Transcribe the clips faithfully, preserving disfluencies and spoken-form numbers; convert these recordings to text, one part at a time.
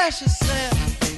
express yourself.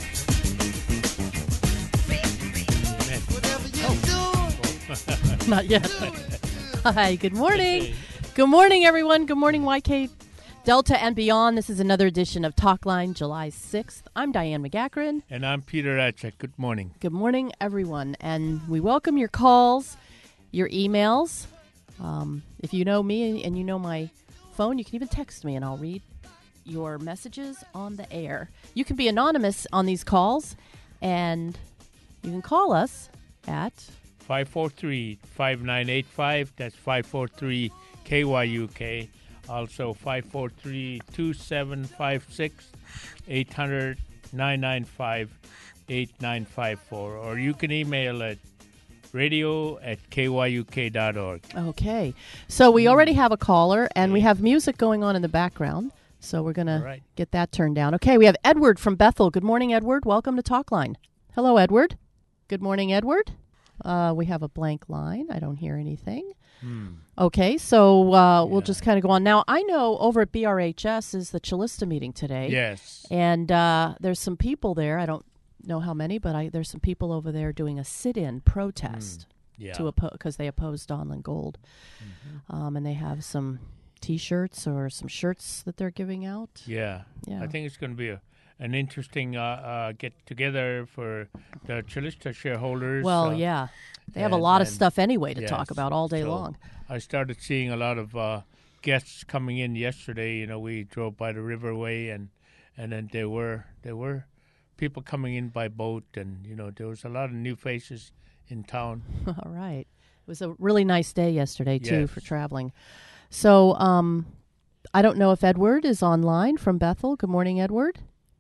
Whatever you're doing. Not yet. Do it. Hi, good morning. Good morning, everyone. Good morning, Y K Delta and beyond. This is another edition of Talkline, July sixth. I'm Diane McGackran. And I'm Peter Atchek. Good morning. Good morning, everyone. And we welcome your calls, your emails. Um, if you know me and you know my phone, you can even text me and I'll read your messages on the air. You can be anonymous on these calls, and you can call us at five four three, five nine eight five. That's five four three K Y U K. Also five four three, two seven five six, eight hundred, nine nine five, eight nine five four. Or you can email at radio at K Y U K dot org. Okay. So we already have a caller, and we have music going on in the background. So we're going right. to get that turned down. Okay, we have Edward from Bethel. Good morning, Edward. Welcome to Talkline. Hello, Edward. Good morning, Edward. Uh, we have a blank line. I don't hear anything. Hmm. Okay, so uh, we'll Yeah. just kind of go on. Now, I know over at B R H S is the Chillista meeting today. Yes. And uh, there's some people there. I don't know how many, but I, there's some people over there doing a sit-in protest Yeah. to oppo- because they oppose Donlin Gold. Mhm. Um, and they have some T-shirts or some shirts that they're giving out. Yeah. Yeah. I think it's going to be a, an interesting uh, uh, get-together for the Chillista shareholders. Well, uh, yeah. They have a and- lot of and- stuff anyway to yes. talk about all day So long. I started seeing a lot of uh, guests coming in yesterday. You know, we drove by the Riverway, and and then there were there were people coming in by boat, and you know there was a lot of new faces in town. All right. It was a really nice day yesterday, too, Yes. for traveling. So um, I don't know if Edward is online from Bethel. Good morning, Edward.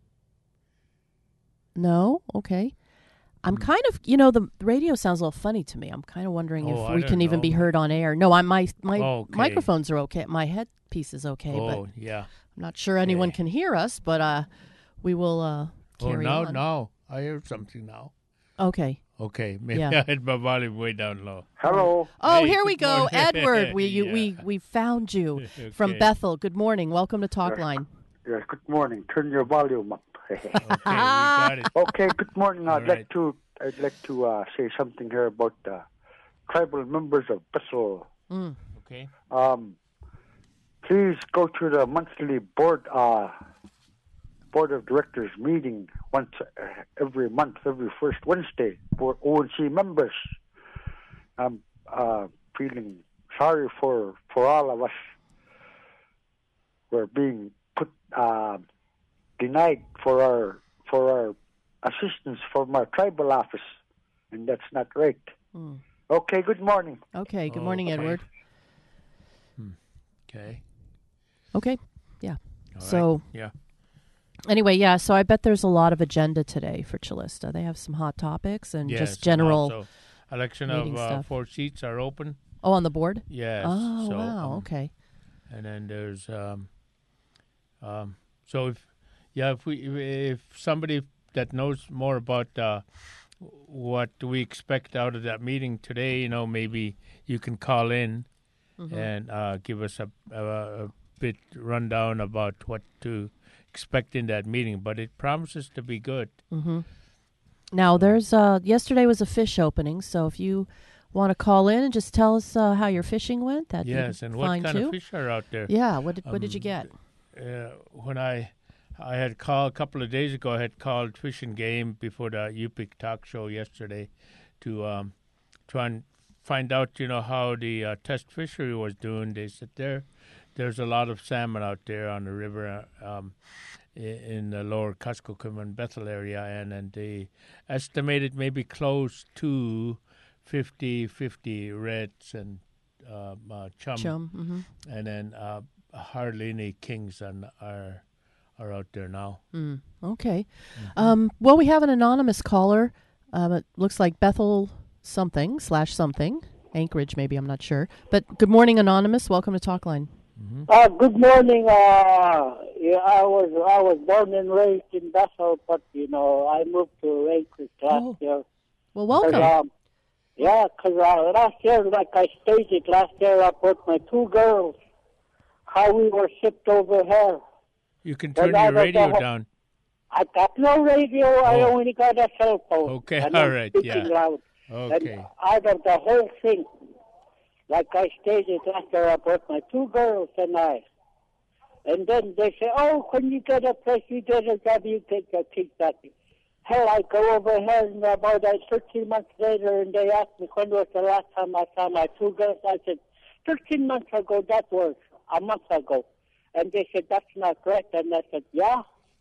No? Okay. I'm kind of, you know, the radio sounds a little funny to me. I'm kind of wondering Oh, if I we don't can even be know. heard on air. No, I'm, my my Okay. microphones are okay. My headpiece is okay, but Oh yeah. I'm not sure anyone Okay. can hear us, but uh, we will uh, Oh carry now on. now I heard something now. Okay. Okay, maybe Yeah. I had my volume way down low. Hello. Oh, Hey, here we good go, morning. Edward. We you, Yeah. we we found you from Okay. Bethel. Good morning. Welcome to Talkline. Yes, good morning. Turn your volume up. Okay, we got it. Okay, good morning. All I'd right. like to I'd like to uh, say something here about uh, tribal members of Bethel. Mm. Okay. Um, please go to the monthly board uh, board of directors meeting once uh, every month, every first Wednesday for O N C members. I'm uh, feeling sorry for for all of us. We're being put uh, denied for our for our assistance from our tribal office, and that's not right. Mm. Okay, good morning. Okay. Good morning, Okay. Edward. Okay. Okay. Yeah. All So right. Yeah. anyway, yeah. So I bet there's a lot of agenda today for Chillista. They have some hot topics and Yes, just and general. also election of meeting uh, stuff. four seats are open. Oh, on the board. Yes. Oh, so, wow. um, Okay. And then there's um, um. So if yeah, if we if somebody that knows more about uh, what do we expect out of that meeting today, you know, maybe you can call in Mm-hmm. and uh, give us a, a, a bit rundown about what to expect in that meeting. But it promises to be good. Mm-hmm. Now, there's uh, yesterday was a fish opening, so if you want to call in and just tell us uh, how your fishing went, that'd Yes, be and what fine kind too. of fish are out there? Yeah. What did what did you Um, get? Uh, when I I had called a couple of days ago, I had called Fish and Game before the U P I C talk show yesterday to um, try and find out, you know, how the uh, test fishery was doing. They said there, there's a lot of salmon out there on the river um, i- in the lower Kuskokwim and Bethel area, and, and they estimated maybe close to fifty fifty reds and um, uh, chum, Chum. Mm-hmm. and then uh, hardly any kings on are are out there now. Mm, okay. Mm-hmm. Um, well, we have an anonymous caller. Um, it looks like Bethel something slash something. Anchorage, maybe. I'm not sure. But good morning, Anonymous. Welcome to Talkline. Mm-hmm. Uh, good morning. Uh, yeah, I was I was born and raised in Bethel, but you know I moved to Anchorage last Oh, year. Well, 'Cause, welcome. um, yeah, because uh, last year, like I stated last year, I brought my two girls. How we were shipped over here. You can turn Well, your now that radio the- down. I got no radio. I Oh. only got a cell phone. Okay, and all I'm right, speaking yeah. loud. Okay. And out of the whole thing, like I stated after I brought my two girls and I, and then they say, oh, when you get a place, you get a job, you take your kids back. Hell, I go over here and about uh, thirteen months later, and they asked me when was the last time I saw my two girls. I said, thirteen months ago, that was a month ago. And they said, that's not correct. And I said, yeah.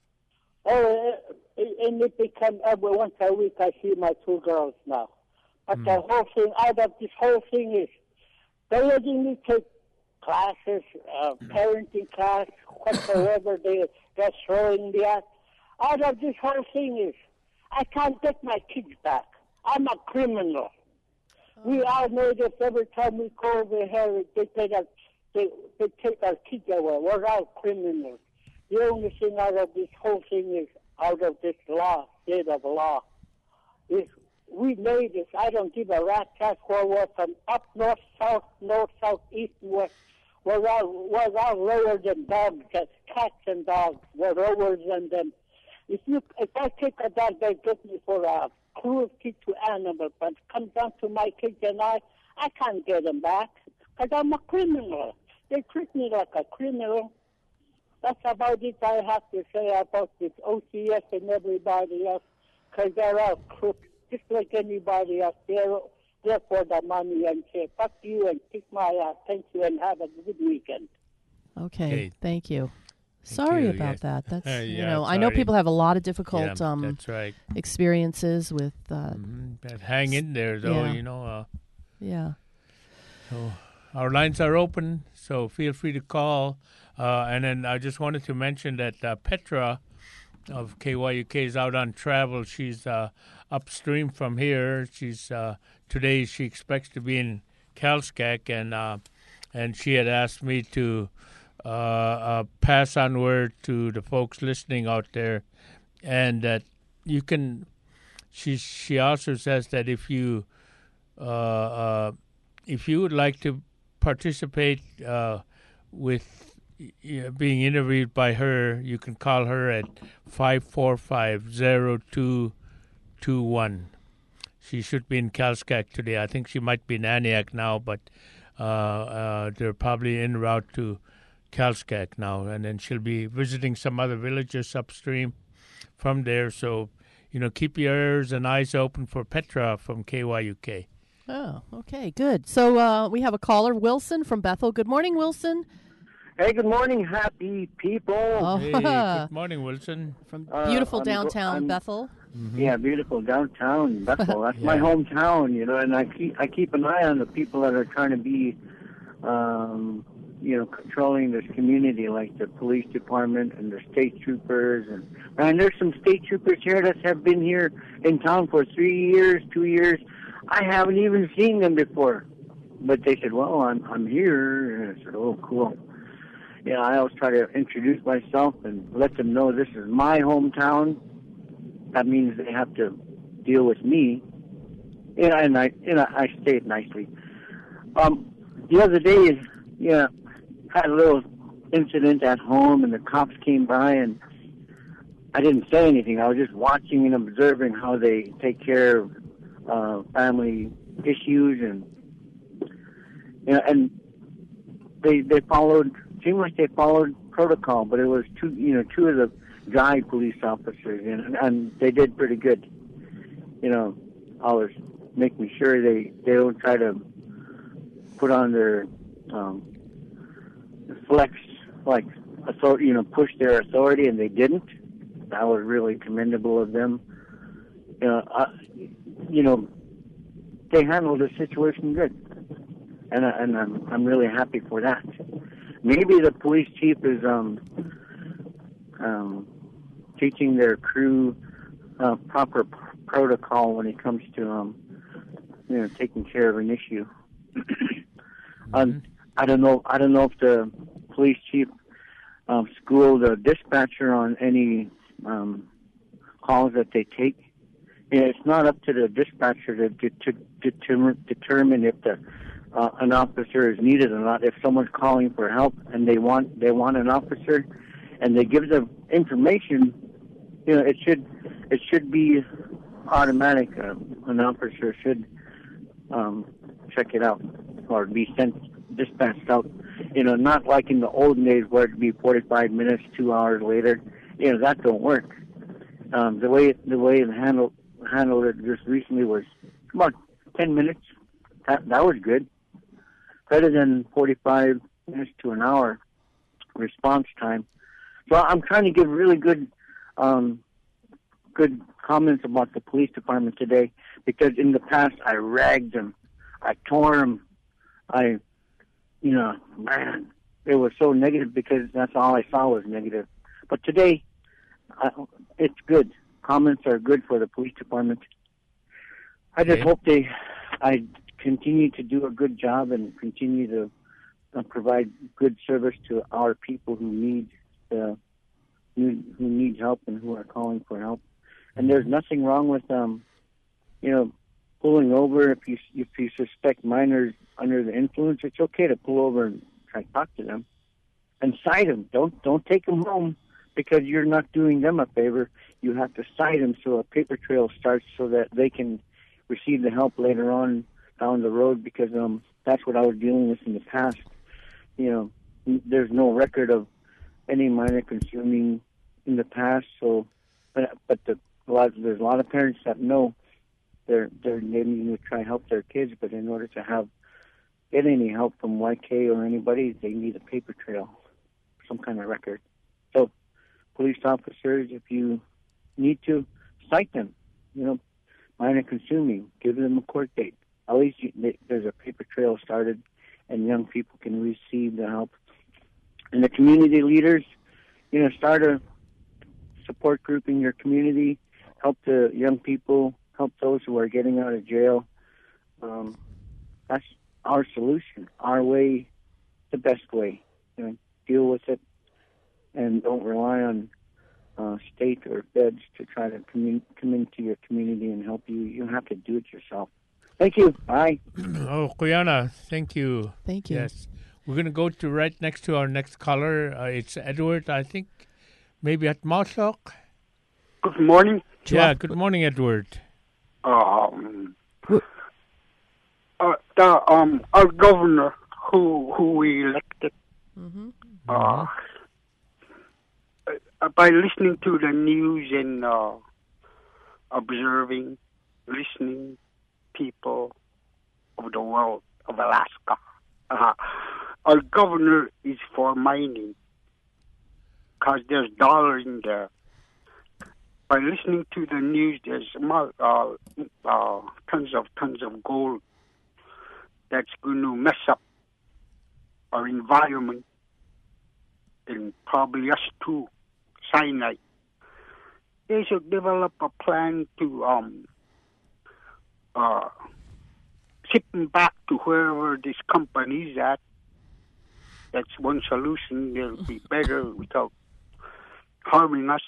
Oh, uh, and it became every once a week I see my two girls now. But Mm. the whole thing, out of this whole thing is, they're letting me take classes, uh, parenting class, whatsoever they, they're throwing me at. Out of this whole thing is, I can't get my kids back. I'm a criminal. We all know this every time we go over here, they take our, they, they take our kids away. We're all criminals. The only thing out of this whole thing is, out of this law, state of law, is we made this. I don't give a rat's ass where we're from, up north, south, north, south, east, and west. We're all, we're all lower than dogs, cats and dogs. We're lower than them. If you, if I take a dog, they get me for a cruelty to animals. But it comes down to my kids and I, I can't get them back because I'm a criminal. They treat me like a criminal. That's about it I have to say about this O C S and everybody else, because they're all crooks, just like anybody else. They're there for the money and say, fuck you and kick my ass. Thank you and have a good weekend. Okay, Okay. thank you. Sorry you, about yes. that. That's Uh, you yeah, know, I know sorry. people have a lot of difficult yeah, um, that's right. experiences with uh, Mhm. But hang in there, though. Yeah. You know. Uh, yeah. so our lines are open, so feel free to call. Uh, and then I just wanted to mention that uh, Petra of K Y U K is out on travel. She's uh, upstream from here. She's uh, today she expects to be in Calscac, and uh, and she had asked me to uh, uh, pass on word to the folks listening out there, and that you can. She she also says that if you uh, uh, if you would like to participate uh, with uh, being interviewed by her, you can call her at five four five, zero two two one. She should be in Calscac today. I think she might be in Aniak now, but uh, uh, they're probably en route to Calscac now. And then she'll be visiting some other villages upstream from there. So, you know, keep your ears and eyes open for Petra from K Y U K. Oh, okay, good. So uh, we have a caller, Wilson from Bethel. Good morning, Wilson. Hey, good morning, happy people. Oh, Hey, good morning, Wilson. from Uh, beautiful I'm go- downtown I'm- Bethel. Yeah, beautiful downtown Bethel. That's my Yeah. hometown, you know, and I keep I keep an eye on the people that are trying to be, um, you know, controlling this community, like the police department and the state troopers. And man, there's some state troopers here that have been here in town for three years, two years. I haven't even seen them before, but they said, "Well, I'm I'm here," and I said, "Oh, cool." Yeah, I always try to introduce myself and let them know this is my hometown. That means they have to deal with me. And I, and I, and I, I say it nicely. Um, the other day, yeah, had a little incident at home, and the cops came by, and I didn't say anything. I was just watching and observing how they take care of uh, family issues, and you know, and they they followed. Seemed like they followed protocol, but it was two, you know, two of the guy police officers, and, and they did pretty good. You know, always making sure they, they don't try to put on their um, flex, like, authority, you know, push their authority, and they didn't. That was really commendable of them. You know, uh, you know, they handled the situation good, and, I- and I'm I'm really happy for that. Maybe the police chief is um, um, teaching their crew uh, proper p- protocol when it comes to um, you know, taking care of an issue. um, I don't know. I don't know if the police chief um, schooled the dispatcher on any um, calls that they take. And it's not up to the dispatcher to to, to determine, determine if the uh, an officer is needed or not. If someone's calling for help and they want they want an officer, and they give them information, you know, it should it should be automatic. Uh, an officer should um, check it out or be sent dispatched out. You know, not like in the olden days where it'd be forty-five minutes, two hours later. You know, that don't work. Um, the way the way it handled handled it just recently was about ten minutes. That that was good. Better than forty-five minutes to an hour response time. So I'm trying to give really good, um, good comments about the police department today, because in the past I ragged them, I tore them, I, you know, man, it was so negative because that's all I saw was negative. But today, I, it's good. Comments are good for the police department. I just Okay. hope they, I continue to do a good job and continue to uh, provide good service to our people who need uh, who, who need help and who are calling for help. And there's nothing wrong with um, you know, pulling over if you if you suspect minors under the influence. It's okay to pull over and try to talk to them and cite them. Don't don't take them home because you're not doing them a favor. You have to cite them so a paper trail starts so that they can receive the help later on down the road, because um that's what I was dealing with in the past. You know, there's no record of any minor consuming in the past. So, but but the a lot, there's a lot of parents that know they're they're needing to try to help their kids, but in order to have get any help from Y K or anybody, they need a paper trail, some kind of record. So, police officers, if you need to, cite them. You know, minor consuming, give them a court date. At least you, there's a paper trail started, and young people can receive the help. And the community leaders, you know, start a support group in your community, help the young people, help those who are getting out of jail. Um, that's our solution, our way, the best way. You know, deal with it, and don't rely on uh, state or feds to try to commun- come into your community and help you. You have to do it yourself. Thank you. Bye. Oh, Kuyana, thank you. Thank you. Yes. We're going to go to right next to our next caller. Uh, it's Edward, I think, maybe at Mosok. Good morning. Yeah, good morning, Edward. Um, uh, the um, our governor who who we elected. Mm-hmm. Uh, uh, by listening to the news and uh, observing, listening, people of the world of Alaska. Uh, our governor is for mining because there's dollars in there. By listening to the news, there's uh, uh, tons of tons of gold that's going to mess up our environment and probably us too. Cyanide. They should develop a plan to um uh ship them back to wherever this company is at. That's one solution. They'll be better without harming us.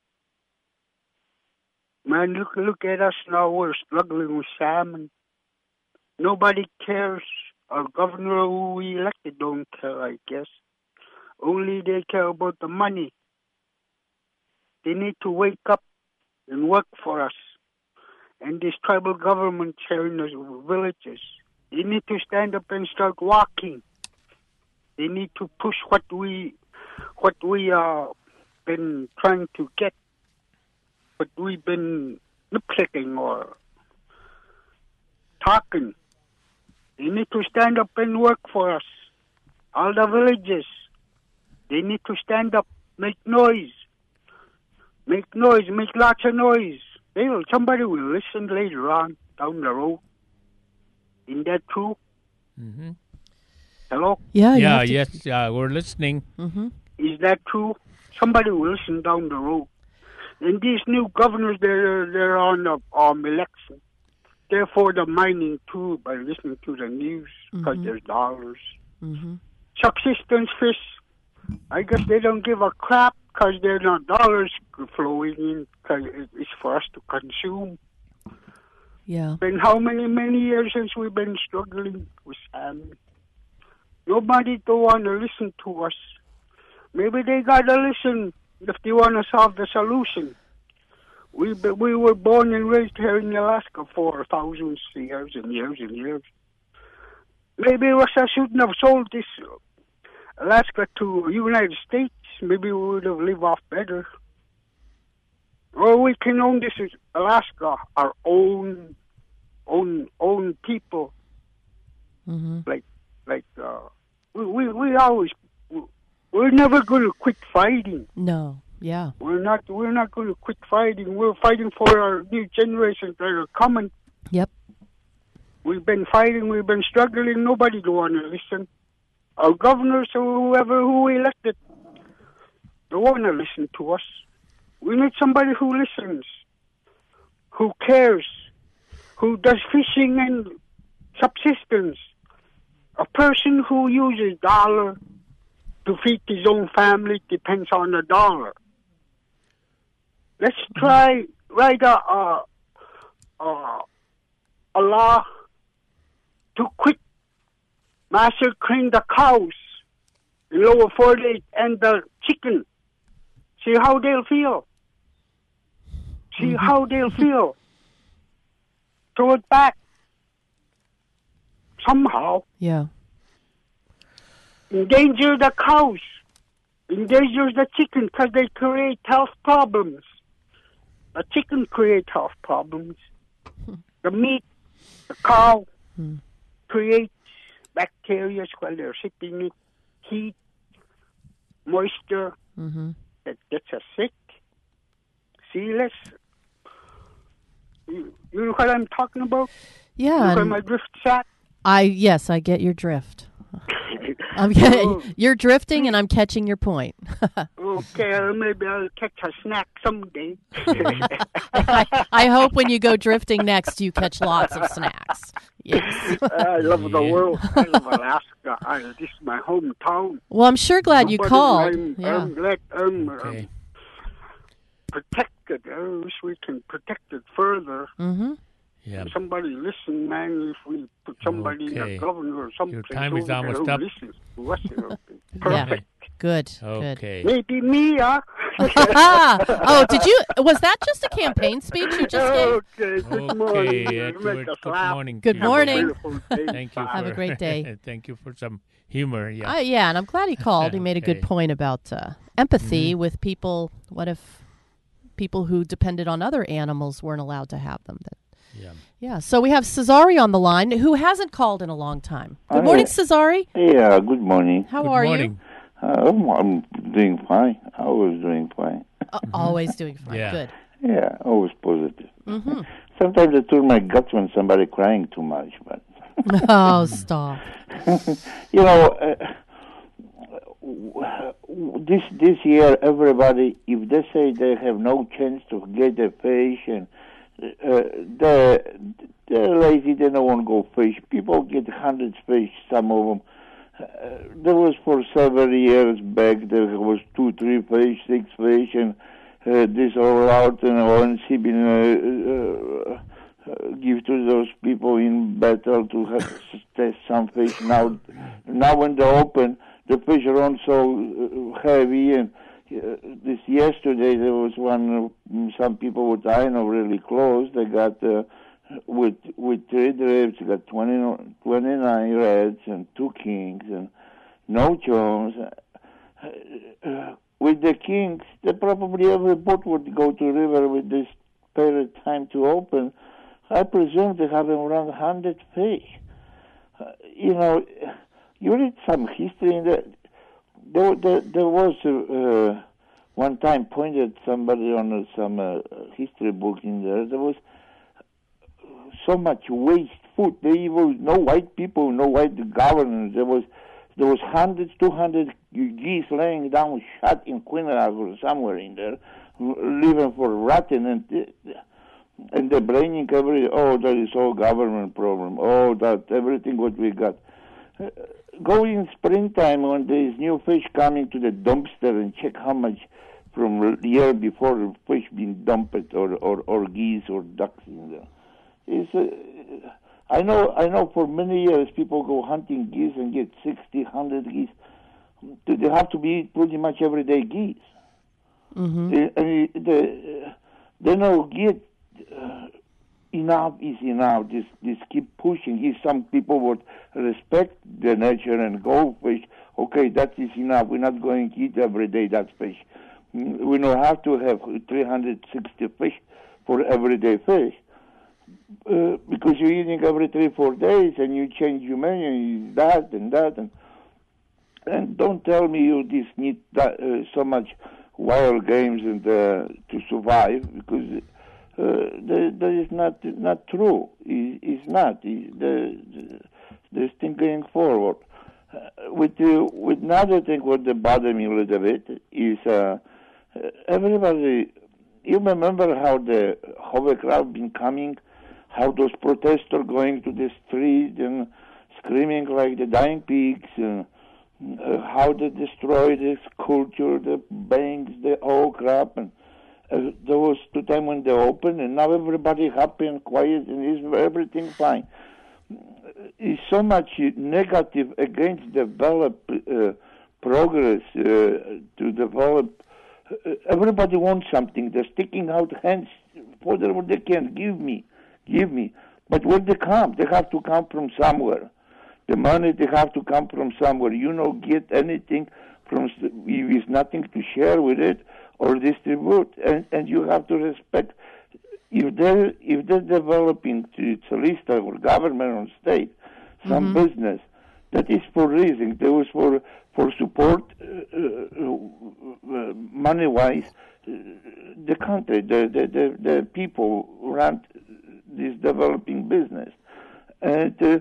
Man, look look at us now. We're struggling with salmon. Nobody cares. Our governor who we elected don't care, I guess. Only they care about the money. They need to wake up and work for us. And these tribal governments here in the villages, they need to stand up and start walking. They need to push what we, what we uh been trying to get. But we've been nitpicking or talking. They need to stand up and work for us. All the villages, they need to stand up, make noise. Make noise, make lots of noise. They will, somebody will listen later on, down the road. Isn't that true? Mm-hmm. Oh, Hello? Yeah, you Yeah, have to- yes, yeah, we're listening. Mm-hmm. Is that true? Somebody will listen down the road. And these new governors, they're, they're on the um, election. They're for the mining too, by listening to the news, because Mhm. there's dollars. Mm-hmm. Subsistence fish, I guess they don't give a crap because there's not dollars flowing in, because it's for us to consume. Yeah. Been how many, many years since we've been struggling with salmon? Nobody don't want to listen to us. Maybe they got to listen if they want to solve the solution. We be- we were born and raised here in Alaska for thousands of years and years and years. Maybe Russia shouldn't have sold this Alaska to United States. Maybe we would have lived off better. Or we can own this as Alaska, our own, own, own people. Mm-hmm. Like, like uh, we, we we always we're never going to quit fighting. No. Yeah. We're not we're not going to quit fighting. We're fighting for our new generations that are coming. Yep. We've been fighting. We've been struggling. Nobody don't want to listen. Our governors or whoever who we elected don't want to listen to us. We need somebody who listens, who cares, who does fishing and subsistence. A person who uses dollar to feed his own family depends on the dollar. Let's try write a a, a, a law to quit massacring the cows in Lower forty-eight and the chicken. See how they'll feel. See Mm-hmm. how they'll feel. Throw it back. Somehow. Yeah. Endanger the cows. Endanger the chicken because they create health problems. The chicken create health problems. The meat, the cow, Hmm. creates bacteria while they're sipping it. Heat, moisture, Mm-hmm. that gets us sick. See, let's... You, you know what I'm talking about? You know Yeah. where and my drift's at? I yes, I get your drift. I'm getting, you're drifting, and I'm catching your point. Okay, uh, maybe I'll catch a snack someday. I, I hope when you go drifting next, you catch lots of snacks. Yes. I love the Yeah. world. I love Alaska. I, this is my hometown. Well, I'm sure glad you But called. I'm, Yeah. I'm glad I'm uh, Okay. protected. I wish we can protect it further. Mm-hmm. Yeah. Somebody listen, man. If we put somebody in Okay. the governor or something, Your time is almost who up. listens to us, it'll be Yeah. perfect. Good. Good. Okay. Maybe me, huh? Oh, did you? Was that just a campaign speech you just gave? Okay, good morning. Okay, You Edward, make us good laugh. morning. Good to you. Have a morning. beautiful day. Thank you. Have a for- great day. Thank you for some humor. Yeah. Uh, yeah, and I'm glad he called. He made a good Okay. point about uh, empathy Mhm. with people. What if people who depended on other animals weren't allowed to have them? That, Yeah. yeah. So we have Cesare on the line, who hasn't called in a long time. Good Hi. morning, Cesare. Yeah, good morning. How Good are morning. Uh, I'm, I'm doing fine. I was doing fine. you? Uh, always doing fine. Yeah. Good. Yeah, always positive. Mm-hmm. Sometimes I turn my guts when somebody crying too much, but Oh, stop. you know, uh, w- w- this this year, everybody, if they say they have no chance to get a fish, and uh, they're, they're lazy, they don't want to go fish. People get hundreds fish, some of them. Uh, there was for several years back, there was two, three fish, six fish, and uh, this all out, and O N C been uh, uh, uh, give to those people in battle to have, test some fish. Now, now when they open, the fish are on so uh, heavy, and uh, this yesterday there was one. Uh, some people with I know really close. They got uh, with with three drifts. They got twenty, twenty-nine reds and two kings and no choms. Uh, uh, with the kings, they probably every boat would go to river with this period time to open. I presume they have around one hundred fish. Uh, you know, you read some history in the. There, there, there was uh, one time pointed somebody on uh, some uh, history book in there. There was so much waste food. There was no white people, no white governors. There was there was hundreds, two hundred geese laying down, shot in Quinnipiac or somewhere in there, living for rotten, and and they're blaming every. Oh, that is all government problem. Oh, that everything what we got. Uh, go in springtime when there is new fish coming to the dumpster and check how much from the year before the fish been dumped or, or, or geese or ducks in there. It's, uh, I know I know for many years people go hunting geese and get sixty, one hundred geese. They have to be pretty much everyday geese. Mm-hmm. The, I mean, the, they know get uh, enough is enough. This this keep pushing. If some people would respect the nature and go fish, okay, that is enough. We're not going to eat every day that fish. We don't have to have three hundred sixty fish for everyday fish. Uh, because you're eating every three, four days, and you change your menu, that and that, and and don't tell me you just need that, uh, so much wild games and uh, to survive, because uh, that, that is not not true. It, it's not. It, the, the this thing going forward. Uh, with the, with another thing, what bothers me a little bit is uh, everybody. You remember how the hovercraft been coming? How those protesters going to the street and screaming like the dying pigs, and uh, how they destroy the culture, the banks, the whole crap. And uh, there was two times when they opened, and now everybody happy and quiet, and is everything fine. It's so much negative against develop uh, progress uh, to develop. Uh, everybody wants something. They're sticking out hands for whatever they can. Give me. Give me. But where they come? They have to come from somewhere. The money, they have to come from somewhere. You don't get anything from, with nothing to share with it or distribute. And, and you have to respect, if they're, if they're developing to Solista or government or state, some mm-hmm. business, that is for reason. That was for, for support, uh, uh, money-wise, uh, the country, the, the, the, the people run this developing business, and uh,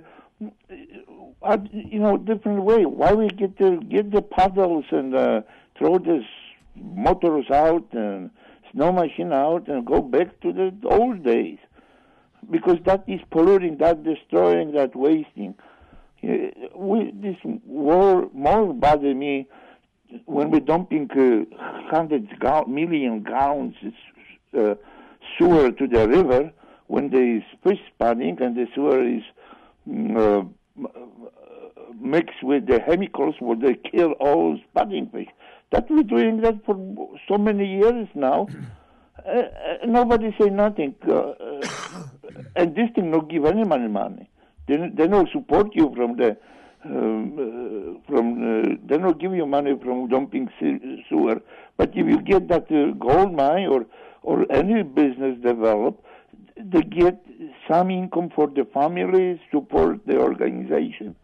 uh, you know, different way. Why we get to get the paddles and uh, throw these motors out and snow machine out and go back to the old days? Because that is polluting, that destroying, that wasting. Uh, we, this war more bother me when we're dumping uh, hundreds ga- million gallons uh, sewer to the river. When there is fish spawning and the sewer is uh, mixed with the chemicals where they kill all spawning fish. That we're doing that for so many years now. Uh, nobody say nothing. Uh, uh, and this thing not give any money money. They, they don't support you from the, um, uh, from, uh, they don't give you money from dumping sewer. But if you get that uh, gold mine or, or any business developed, they get some income for the family, support the organization,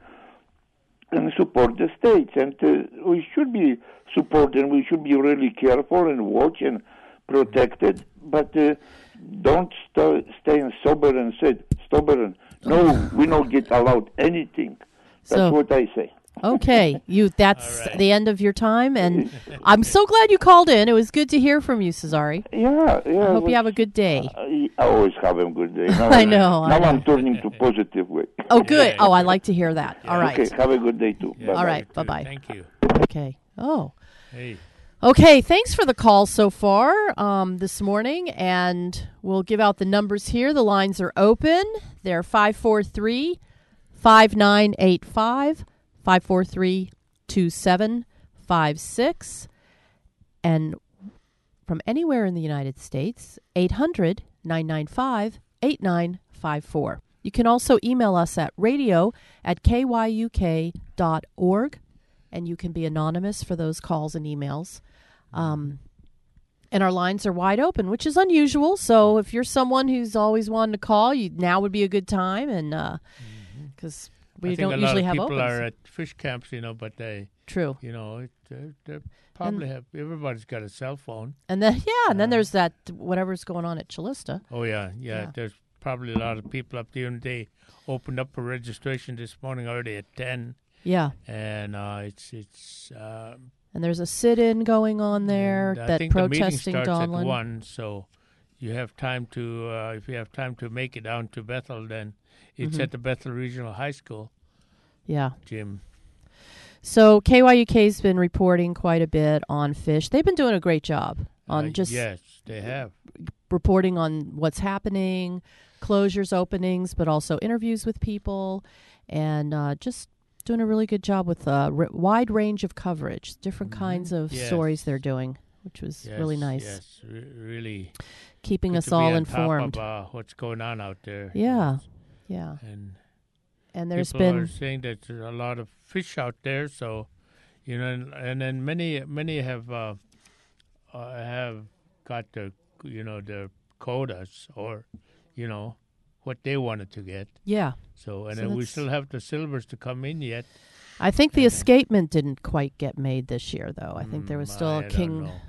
and support the states. And uh, we should be supported, and we should be really careful and watch and protected, but uh, don't st- stay sober and say, stubborn. No, we don't get allowed anything. That's so, what I say. Okay, you. That's right. the end of your time, and I'm so glad you called in. It was good to hear from you, Cesare. Yeah, yeah. I hope you have a good day. Uh, I always have a good day. Now I know. Now I know. I'm turning to positive way. Oh, good. Oh, I like to hear that. All right. Okay, have a good day too. Yeah, Bye-bye. All right. you too. Bye-bye. Thank you. Okay. Oh. Hey. Okay, thanks for the call so far um, this morning, and we'll give out the numbers here. The lines are open. They're five four three, five nine eight five, five four three, two seven five six, and from anywhere in the United States, eight hundred, nine nine five, eight nine five four. You can also email us at radio at k y u k dot org, and you can be anonymous for those calls and emails. Um, and our lines are wide open, which is unusual. So if you're someone who's always wanted to call, you now would be a good time, and because uh, we I think don't a lot usually of have people opens. are at fish camps, you know, but they, True. you know, it, they they probably And- have. Everybody's got a cell phone. And then yeah, and then Uh, there's that whatever's going on at Chilista. Oh yeah, yeah, Yeah. There's probably a lot of people up there, and they opened up for registration this morning already at ten, Yeah, and uh, it's it's. Uh, and there's a sit-in going on there and I that think the meeting protesting starts Donlin. at one, so you have time to. Uh, if you have time to make it down to Bethel, then it's Mhm. at the Bethel Regional High School Yeah. gym. So K Y U K's been reporting quite a bit on fish. They've been doing a great job on Uh, just yes, they have. reporting on what's happening, closures, openings, but also interviews with people, and uh, just doing a really good job with a r- wide range of coverage, different kinds of Yes. stories they're doing. which was Yes, really nice. Yes, re- really. Keeping good us to be all on top informed. of, uh, what's going on out there. Yeah, yeah. And And there's people been are saying that there's a lot of fish out there, so you know, and, and then many many have uh, uh, have got the you know their quotas or you know what they wanted to get. yeah. So and So then we that's- still have the silvers to come in yet. I think the escapement didn't quite get made this year, though. I think there was Mm, still I a don't king. know.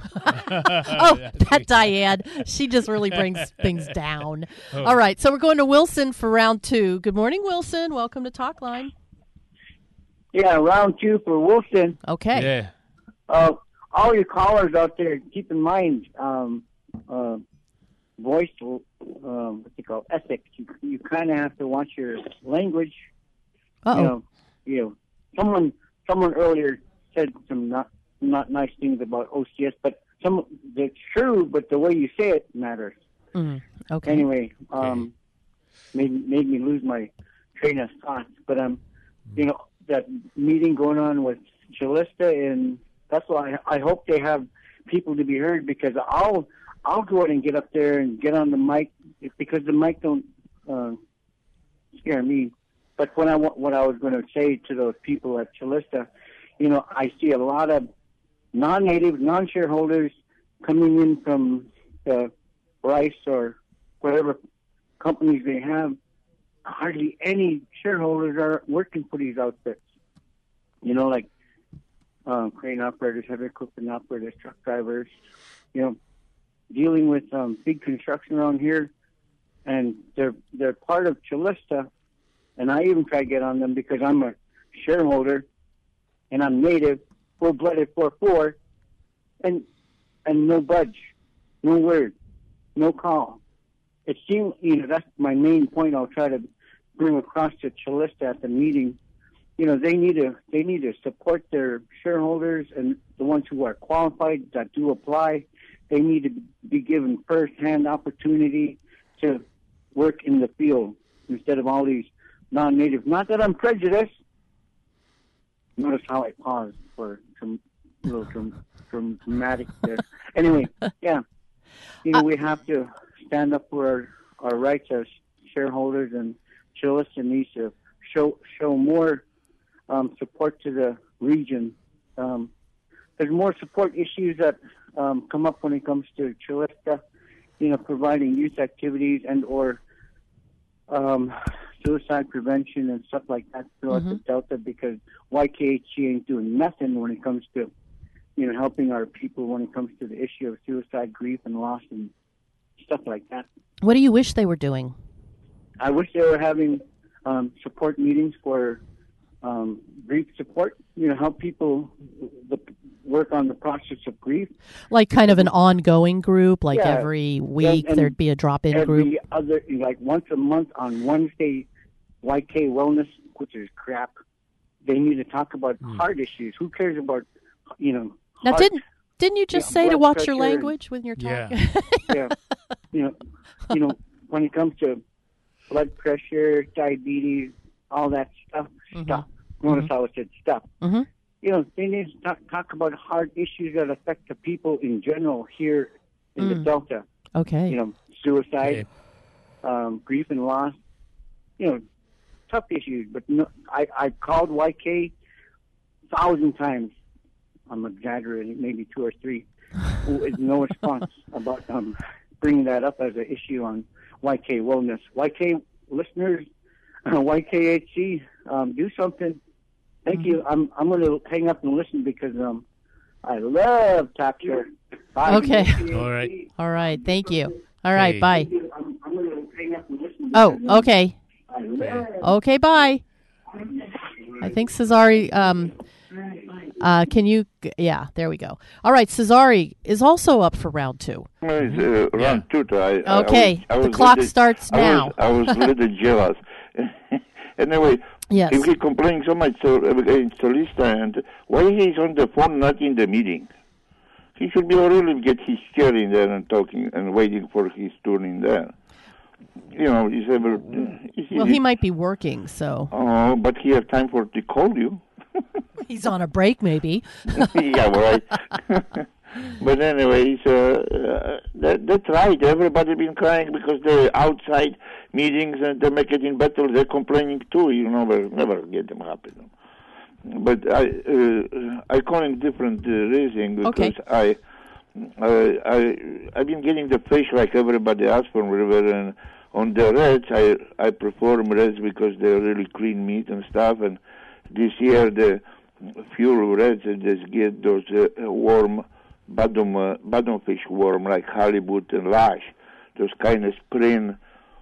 Oh, that Diane. She just really brings things down. Oh. All right, so we're going to Wilson for round two. Good morning, Wilson. Welcome to Talkline. Yeah, round two for Wilson. Okay. Yeah. Uh, all your callers out there, keep in mind, um, uh, voice, um, what's it called, ethics. You, you kind of have to watch your language. Uh-oh. You know, you know, someone, someone earlier said some not, not nice things about O C S, but some, it's true, but the way you say it matters. Mm, okay. Anyway, um, made, made me lose my train of thought. But, um, you know, that meeting going on with Chalista, and that's why I, I hope they have people to be heard, because I'll I'll go out and get up there and get on the mic, because the mic don't uh, scare me. But what I wa- what I was going to say to those people at Chalista, you know, I see a lot of non-native, non-shareholders coming in from the Rice or whatever companies they have. Hardly any shareholders are working for these outfits. You know, like um, crane operators, heavy equipment operators, truck drivers, you know, dealing with um, big construction around here. And they're they're part of Chalista. And I even try to get on them because I'm a shareholder and I'm native, full-blooded four four, and and no budge, no word, no call. It seems, you know, that's my main point I'll try to bring across to Chalista at the meeting. You know, they need to they need to support their shareholders and the ones who are qualified that do apply. They need to be given first-hand opportunity to work in the field instead of all these non-native. Not that I'm prejudiced. Notice how I paused for some little dram- dram- dramatic there. Anyway, yeah, you know, we have to stand up for our, our rights as shareholders, and Chalista needs to show show more um, support to the region. Um, there's more support issues that um, come up when it comes to Chalista, you know, providing youth activities and or um, suicide prevention and stuff like that throughout Mhm. the Delta, because Y K H C ain't doing nothing when it comes to, you know, helping our people when it comes to the issue of suicide, grief, and loss and stuff like that. What do you wish they were doing? I wish they were having um, support meetings for um, grief support, you know, help people the, work on the process of grief. Like kind of an ongoing group, like Yeah. every week and there'd be a drop-in Every group? other, like once a month on Wednesday, Y K Wellness, which is crap. They need to talk about heart issues. Who cares about, you know, Now, heart, didn't didn't you just yeah, say to blood watch your pressure and- language when you're talking? Yeah. yeah, you know, you know, when it comes to blood pressure, diabetes, all that stuff, Mhm. stuff. Notice how I said stuff. Mhm. You know, they need to talk, talk about heart issues that affect the people in general here in the Mm. Delta. Okay. You know, suicide, um, grief and loss. You know, tough issues. But no, I I called Y K a thousand times. I'm exaggerating, maybe two or three. With no response about um, bringing that up as an issue on Y K Wellness. Y K listeners, uh, Y K H C, um, do something. Thank Mm-hmm. you. I'm I'm going to hang up and listen because um, I love talk show. Bye. Okay. All right. All right. Thank you. All right. Okay. Bye. I'm, I'm going to hang up and listen. Oh, because, um, okay. I love Okay, bye. I think Cesari, um, uh, can you, yeah, there we go. All right, Cesari is also up for round two. Well, it's, uh, round two. I, I- Okay, I was, I the was clock little- starts I now. Was, I was a little jealous. Anyway, Yes. if he complaining so much to, against Solista, and why he's on the phone, not in the meeting? He should be really get his chair in there and talking and waiting for his turn in there. You know, he's ever. He's, Well, he might be working, so Oh, but he have time for to call you. he's on a break maybe. Yeah, right. But anyways, uh, uh, that, that's right. Everybody been crying because they're outside meetings and they make it in battle. They're complaining too. You never, never get them happy. But I, uh, I calling different uh, reason because Okay. I, uh, I, I've been getting the fish like everybody else from river, and on the reds, I, I prefer reds because they're really clean meat and stuff. And this year, the few reds that just get those uh, worm, bottom, uh, bottom fish worm like halibut and lash, those kind of spring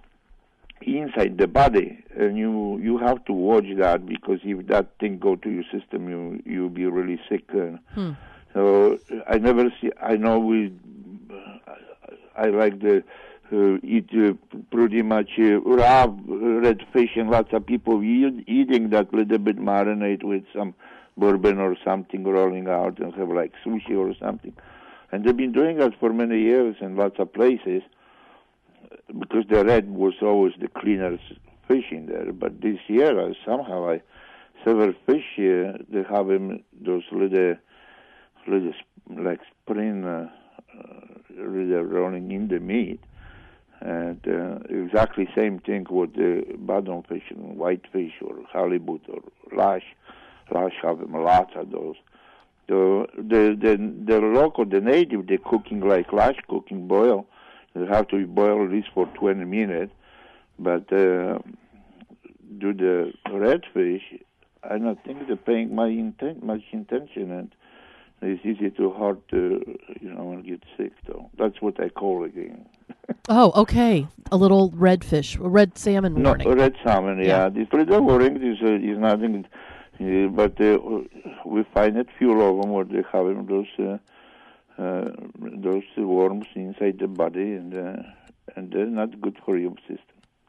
inside the body, and you you have to watch that because if that thing go to your system, you you'll be really sick. And Hmm. so I never see. I know we. I like the uh, eat uh, pretty much uh, raw red fish, and lots of people eat, eating that little bit marinade with some bourbon or something rolling out and have like sushi or something. And they've been doing that for many years in lots of places because the red was always the cleanest fish in there. But this year, uh, somehow, I several fish here, they have them, those little, little like spring, uh, uh, little rolling in the meat. And uh, exactly same thing with the bottom fish and whitefish or halibut or lash. Lash have them lots of those. The the the, the local, the native, they're cooking like lash cooking, boil. They have to be boiled at least for twenty minutes. But uh, do the redfish, I don't think they're paying my intent, much attention, and it's easy to hard to, you know, and get sick. Though that's what I call again. Oh, okay. A little redfish, a red salmon No, warning. red salmon. Yeah, Yeah. this little warning is uh, is nothing. Uh, but uh, we find it few of them where they have them, those uh, uh, those worms inside the body, and uh, and they're not good for your system.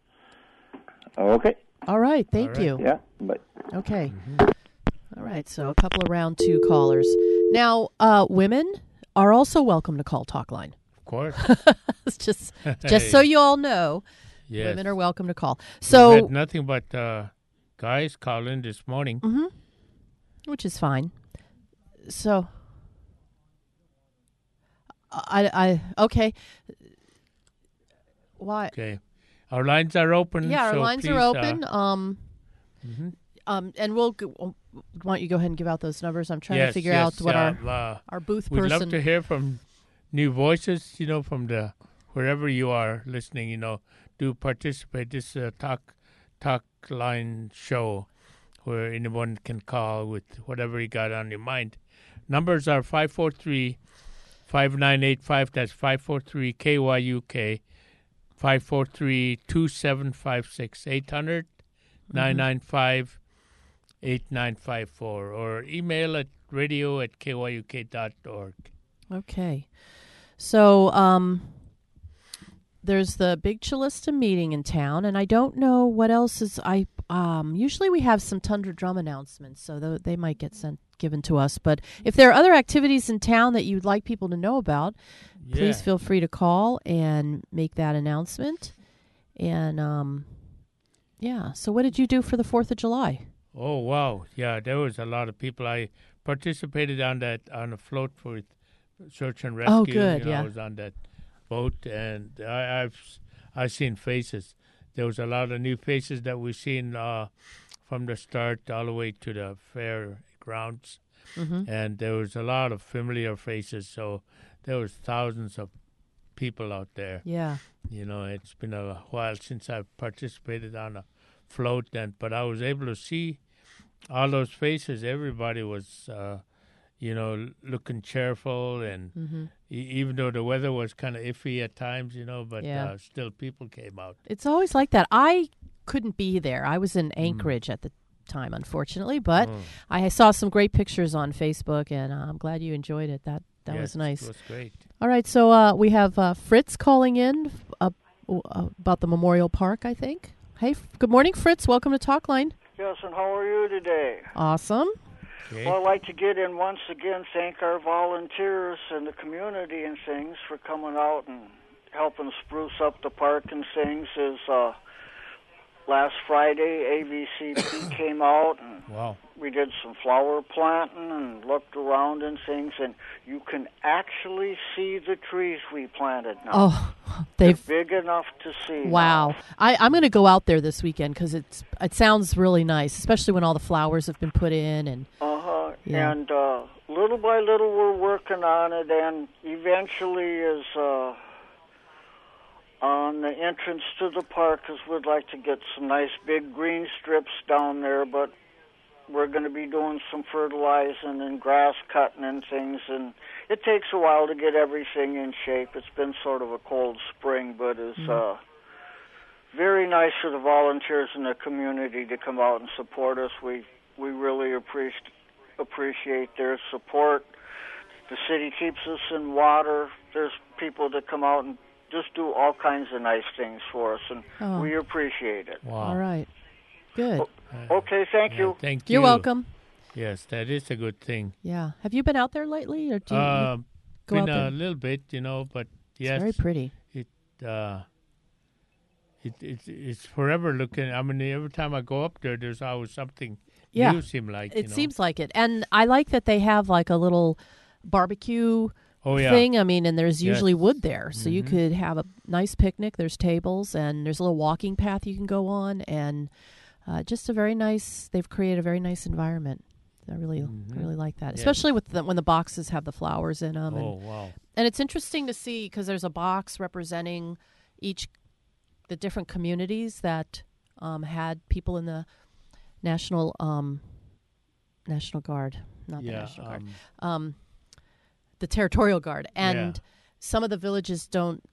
Okay. All right. Thank All right. you. Yeah. Bye. Okay. All right. So a couple of round two callers. Now, uh, women are also welcome to call Talkline. Of course. It's just just so Hey. you all know, Yes. women are welcome to call. We've So, had nothing but uh, guys call in this morning. mhm, which is fine. So, I, I, okay. Why? Okay. Our lines are open. Yeah, our so lines please, are uh, open. um, mhm. um, and we'll. Go, why don't you go ahead and give out those numbers? I'm trying yes, to figure yes, out what uh, our uh, our booth We'd person. love to hear from new voices, you know, from the wherever you are listening, you know, do participate. This is a talk talk line show where anyone can call with whatever you got on your mind. Numbers are five four three, five nine eight five. That's five four three K Y U K. five four three, two seven five six, eight hundred, nine nine five, eight nine five four, or email at radio at K Y U K dot org. Okay. So, um, there's the Big Chalista meeting in town, and I don't know what else is. I um, usually we have some Tundra Drum announcements, so th- they might get sent given to us. But if there are other activities in town that you'd like people to know about, please Yeah. feel free to call and make that announcement. And um, yeah, so what did you do for the Fourth of July? Oh, wow. Yeah, there was a lot of people. I participated on that, on a float for search and rescue. Oh, good, You know, yeah. I was on that boat, and I, I've I've seen faces. There was a lot of new faces that we've seen uh, from the start all the way to the fair grounds. Mm-hmm. And there was a lot of familiar faces, so there was thousands of people out there. Yeah. You know, it's been a while since I've participated on a float, and but I was able to see all those faces. Everybody was, uh, you know, looking cheerful, and Mm-hmm. e- even though the weather was kind of iffy at times, you know, but Yeah. uh, still people came out. It's always like that. I couldn't be there. I was in Anchorage at the time, unfortunately, but Mm. I saw some great pictures on Facebook, and uh, I'm glad you enjoyed it. That that Yes, was nice. It was great. All right, so uh, we have uh, Fritz calling in uh, uh, about the Memorial Park, I think. Hey, f- good morning, Fritz. Welcome to Talkline. Yes, and how are you today? Awesome. Okay. Well, I'd like to get in once again, thank our volunteers and the community and things for coming out and helping spruce up the park and things. Is uh, last Friday, A V C P came out and Wow. We did some flower planting and looked around and things, and you can actually see the trees we planted now. Oh, They're they've big enough to see. wow. now. I, I'm going to go out there this weekend because it's it sounds really nice, especially when all the flowers have been put in and Uh-huh. Yeah. And uh, little by little, we're working on it, and eventually is uh, on the entrance to the park, because we'd like to get some nice big green strips down there, but we're going to be doing some fertilizing and grass cutting and things, and it takes a while to get everything in shape. It's been sort of a cold spring, but it's uh, very nice for the volunteers in the community to come out and support us. We we really appreciate appreciate their support. The city keeps us in water. There's people that come out and just do all kinds of nice things for us, and Oh. we appreciate it. Wow. all right. Good. Okay, thank Yeah, you. thank you. You're welcome. Yes, that is a good thing. Yeah. Have you been out there lately, or do you Uh, go been out there? a little bit, you know, but yes, It's very pretty. it uh, it it's it's forever looking. I mean, every time I go up there, there's always something Yeah. new. Seem like It you know? seems like it, and I like that they have like a little barbecue oh yeah, thing. I mean, and there's usually Yes. wood there, so you Mhm. could have a nice picnic. There's tables, and there's a little walking path you can go on, and uh, just a very nice. They've created a very nice environment. I really, Mhm. I really like that, Yeah. especially with the, when the boxes have the flowers in them. Oh and, wow, and it's interesting to see because there's a box representing each the different communities that um, had people in the national um, National Guard, not the yeah. National Guard, um, um, the Territorial Guard, and Yeah. some of the villages don't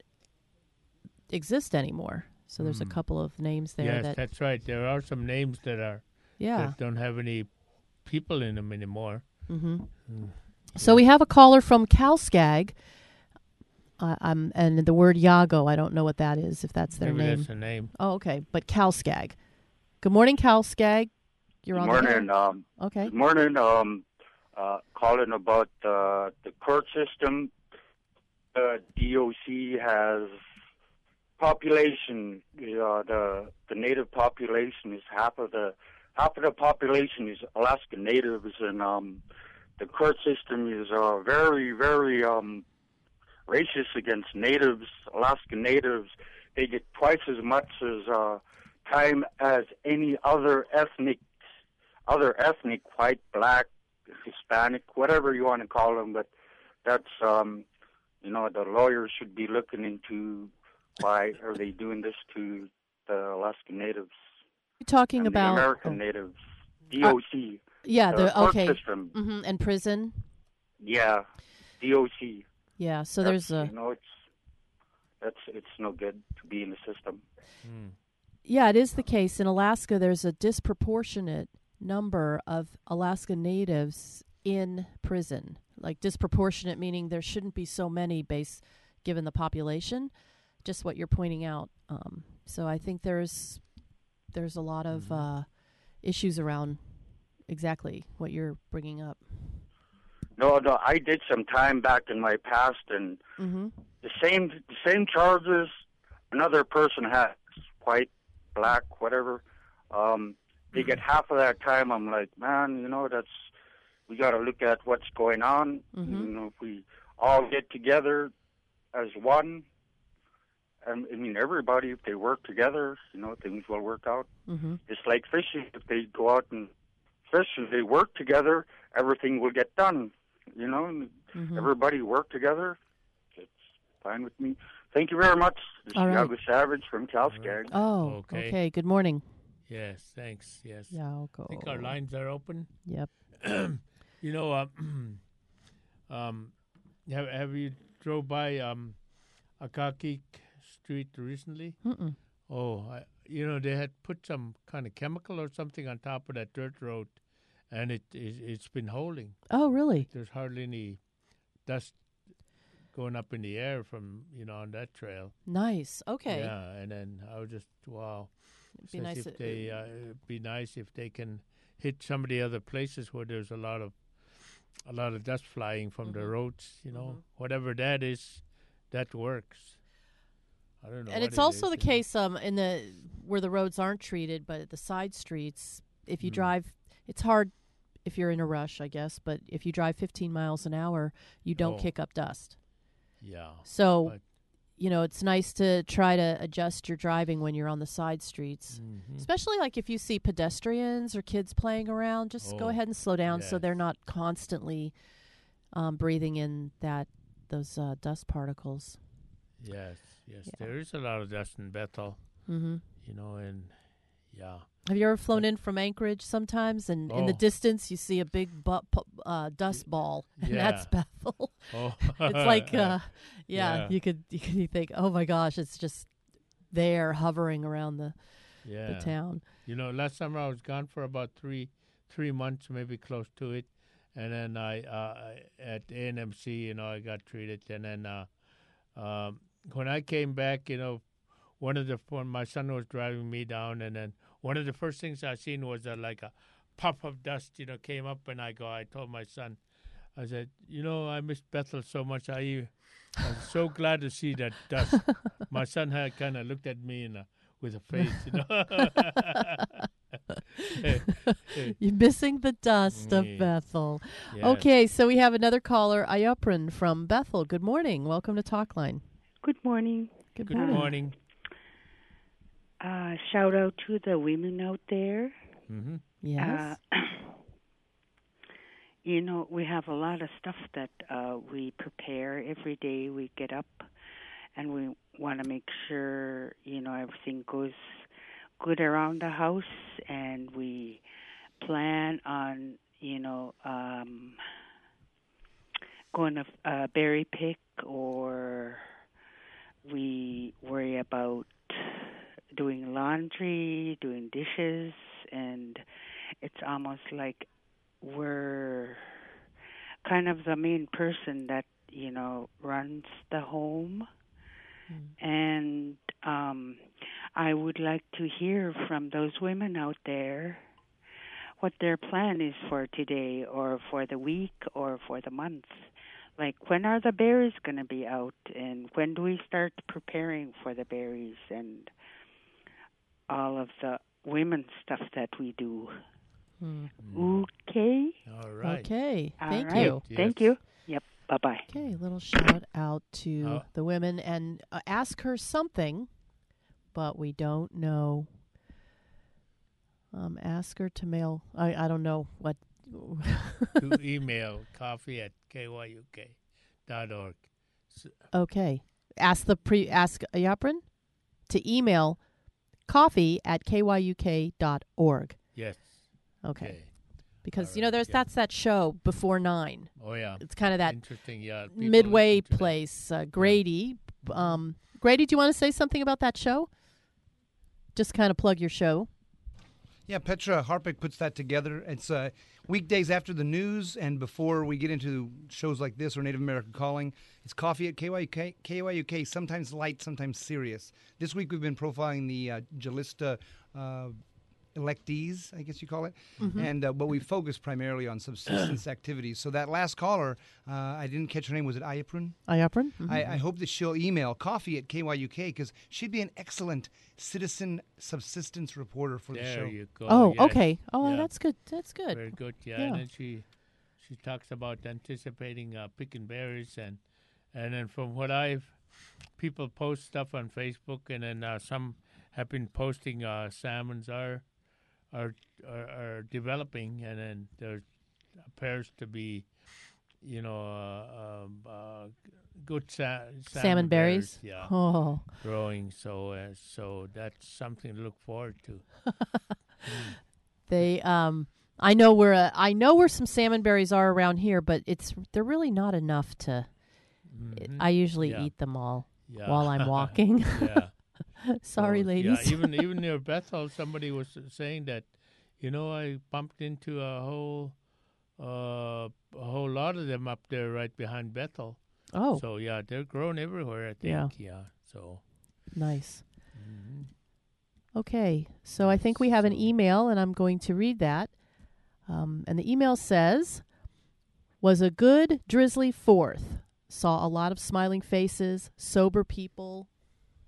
exist anymore. So there's a Mm. couple of names there yes, that, that's right. There are some names that are yeah. that don't have any people in them anymore. Mm-hmm. Mm. So we have a caller from Calskag, uh, um, and the word Yago. I don't know what that is. If that's their Maybe name. that's the name. Oh, okay. But Calskag. Good morning, Calskag. You're Good on morning. the air. Um, Okay. Good morning. Um, uh, calling about uh, the court system. The D O C has population. Uh, the the native population is half of the half of the population is Alaska Natives, and um, the court system is uh, very very um, racist against natives, Alaska Natives. They get twice as much as uh, time as any other ethnic, other ethnic, white, black, Hispanic, whatever you want to call them. But that's, um, you know, the lawyers should be looking into why are they doing this to the Alaska Natives. You're talking and about the American oh. Natives, D O C. Yeah, the the court okay. system. Mm-hmm. And prison. Yeah, D O C. Yeah. So That's, there's a you know, it's that's it's no good to be in the system. Mm. yeah, it is the case in Alaska. There's a disproportionate number of Alaska Natives in prison. Like disproportionate meaning there shouldn't be so many base given the population. Just what you're pointing out. Um, so I think there's there's a lot of uh, issues around exactly what you're bringing up. No, no, I did some time back in my past, and Mm-hmm. the same the same charges another person has, white, black, whatever. Um, they get half of that time. I'm like, man, you know, that's we got to look at what's going on. Mm-hmm. You know, if we all get together as one, and I mean everybody, if they work together, you know, things will work out. Mm-hmm. It's like fishing. If they go out and fish, if they work together, everything will get done. You know, and Mm-hmm. everybody work together. It's fine with me. Thank you very much. This is All right. Yago Savage from Calskag. Oh, Okay. okay. Good morning. Yes, thanks. Yes, Yago. I think our lines are open. Yep. You know, uh, um, have have you drove by um, Akaki Street recently? Mm-mm. Oh, I, you know, they had put some kind of chemical or something on top of that dirt road, and it, it it's been holding. Oh, really? There's hardly any dust going up in the air from you know on that trail. Nice. Okay. Yeah, and then I was just wow. It'd be Says nice if to- they uh, it'd be nice if they can hit some of the other places where there's a lot of a lot of dust flying from the Mhm. roads. You know, Mhm. whatever that is, that works. I don't know. And what it's it also is, the you know. case um, in the where the roads aren't treated, but the side streets. If you Mm. drive it's hard if you're in a rush, I guess, but if you drive fifteen miles an hour, you don't Oh. kick up dust. Yeah. So, But- you know, it's nice to try to adjust your driving when you're on the side streets, Mhm. especially like if you see pedestrians or kids playing around. Just go Oh, ahead and slow down so yes. they're not constantly um, breathing in that those uh, dust particles. Yes, yes. Yeah. There is a lot of dust in Bethel, Mm-hmm. you know, and yeah. Have you ever flown in from Anchorage sometimes, and in the Oh. distance you see a big bu- pu- uh, dust ball, and that's Yeah. Bethel. Oh. It's like, uh, yeah, Yeah. you could you could you think, oh my gosh, it's just there hovering around the Yeah. the town. You know, last summer I was gone for about three three months, maybe close to it, and then I uh, at A and M C, you know, I got treated, and then uh, um, when I came back, you know, one of the when my son was driving me down, and then one of the first things I seen was uh, like a puff of dust, you know, came up, and I go, I told my son, I said, you know, I miss Bethel so much. I, I was so glad to see that dust. My son had kind of looked at me in a, with a face, you know. You're missing the dust of Yeah. Bethel. Yes. Okay, so we have another caller, Ayupran from Bethel. Good morning. Welcome to Talkline. Good morning. Good Good morning. morning. Uh, shout out to the women out there. Mm-hmm. Yes. Uh, you know, we have a lot of stuff that uh, we prepare every day. We get up and we want to make sure, you know, everything goes good around the house, and we plan on, you know, um, going to uh, berry pick, or we worry about doing laundry, doing dishes, and it's almost like we're kind of the main person that, you know, runs the home. Mm. And um, I would like to hear from those women out there what their plan is for today, or for the week, or for the month. Like, when are the berries going to be out, and when do we start preparing for the berries, and all of the women stuff that we do. Hmm. Okay. All right. Okay. All Thank right. you. Thank you. Yep. Bye-bye. Okay, a little shout out to Oh. the women, and uh, ask her something, but we don't know. Um, ask her to mail. I, I don't know what. To email coffee at k y u k dot org. So, Okay. Ask the pre. Ask Ayapran to email coffee at k y u k dot org. yes. Okay. Okay. Because All you know, right, there's yeah. that's that show before nine. Oh yeah. It's kind of that Interesting. Yeah. people midway listen to that. place. Uh, Grady. Um, Grady, do you want to say something about that show? Just kind of plug your show. Yeah, Petra Harpick puts that together. It's uh, weekdays after the news and before we get into shows like this or Native American Calling. It's Coffee at K Y U K, K Y U K, sometimes light, sometimes serious. This week we've been profiling the uh, Jalista uh, electees, I guess you call it, Mhm. and uh, but we focus primarily on subsistence activities. So that last caller, uh, I didn't catch her name. Was it Ayapran? Ayapran? Mhm. I, I hope that she'll email coffee at K Y U K because she'd be an excellent citizen subsistence reporter for the There show. you go. Oh, yes. okay. Oh, Yeah. that's good. That's good. Very good. Yeah. Yeah. And then she she talks about anticipating uh, picking berries, and and then from what I've people post stuff on Facebook, and then uh, some have been posting uh, salmons are are are, are developing, and then there appears to be, you know, uh, um, uh, good sa- salmon, Salmon berries? yeah, Oh. growing. So uh, so that's something to look forward to. They, um, I know where uh, I know where some salmon berries are around here, but it's they're really not enough to. Mhm. I usually Yeah. eat them all Yeah. while I'm walking. Yeah. Sorry, So, ladies. Yeah, even even near Bethel, somebody was saying that, you know, I bumped into a whole uh, a whole lot of them up there right behind Bethel. Oh. So yeah, they're grown everywhere. I think. Yeah. Yeah. So. Nice. Mhm. Okay, so I think we have an email, and I'm going to read that. Um, and the email says, was a good drizzly fourth. Saw a lot of smiling faces, sober people.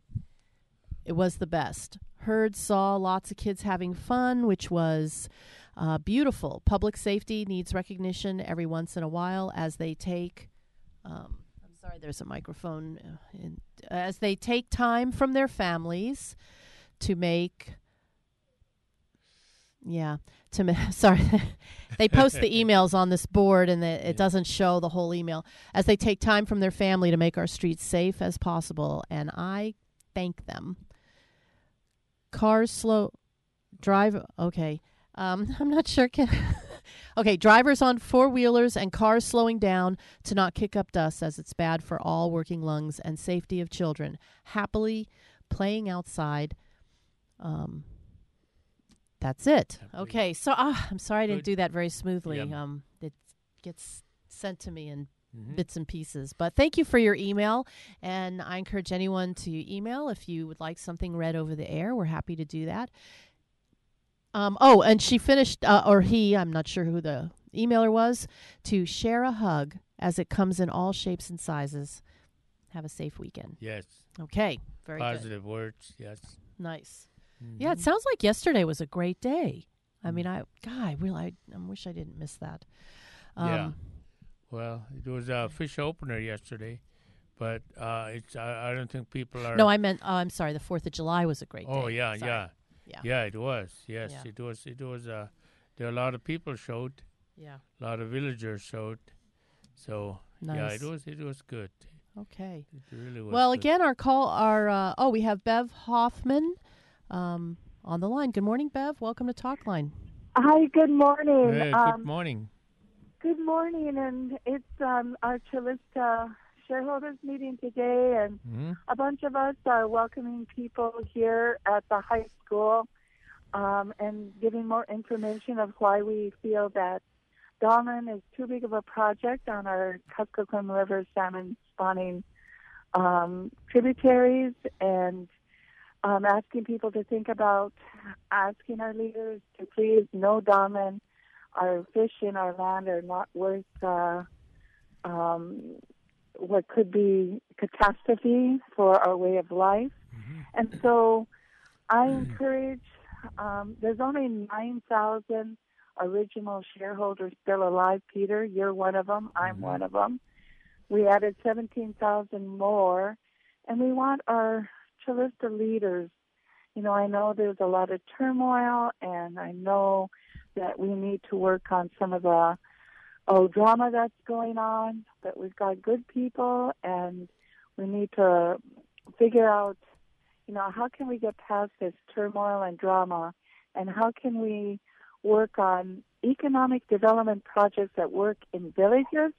It was the best. Heard, saw lots of kids having fun, which was Uh, beautiful. Public safety needs recognition every once in a while as they take. Um, I'm sorry, there's a microphone. uh, In, as they take time from their families to make. Yeah, to ma- sorry, they post the emails on this board, and the, it doesn't show the whole email. As they take time from their family to make our streets safe as possible, and I thank them. Cars slow, drive. Okay, um, I'm not sure. Can okay, drivers on four wheelers and cars slowing down to not kick up dust, as it's bad for all working lungs and safety of children. Happily playing outside. Um. That's it. Okay, so uh, I'm sorry I didn't Good. do that very smoothly. Yep. Um, it gets sent to me in Mhm. bits and pieces. But thank you for your email, and I encourage anyone to email if you would like something read over the air. We're happy to do that. Um, oh, and she finished, uh, or he, I'm not sure who the emailer was, to share a hug as it comes in all shapes and sizes. Have a safe weekend. Yes. Okay, very good. Positive words. Yes. Nice. Yeah, it sounds like yesterday was a great day. I mean, I God, I really, I, I wish I didn't miss that. Um, yeah. Well, it was a fish opener yesterday, but uh, it's I, I don't think people are. No, I meant. Oh, I'm sorry. The Fourth of July was a great day. Oh yeah, Sorry. yeah, Yeah. yeah. It was. Yes, Yeah. it was. It was. Uh, there were a lot of people showed. Yeah. A lot of villagers showed. So yeah, Nice. it was. It was good. Okay. It really was. Well, good. again, our call, our uh, oh, we have Bev Hoffman um, on the line. Good morning, Bev. Welcome to Talkline. Hi, good morning. Hey, um, good morning. Good morning, and it's um, our Chilista shareholders meeting today, and Mhm. a bunch of us are welcoming people here at the high school um, and giving more information of why we feel that Dahlman is too big of a project on our Kuskokwim River salmon spawning um, tributaries, and um, asking people to think about asking our leaders to please no Dahlman. Our fish in our land are not worth uh, um, what could be catastrophe for our way of life. And so I encourage, um, there's only nine thousand original shareholders still alive, Peter. You're one of them. I'm one of them. We added seventeen thousand more, and we want our Chilista leaders. You know, I know there's a lot of turmoil, and I know that we need to work on some of the oh drama that's going on, but we've got good people, and we need to figure out, you know, how can we get past this turmoil and drama, and how can we work on economic development projects that work in villages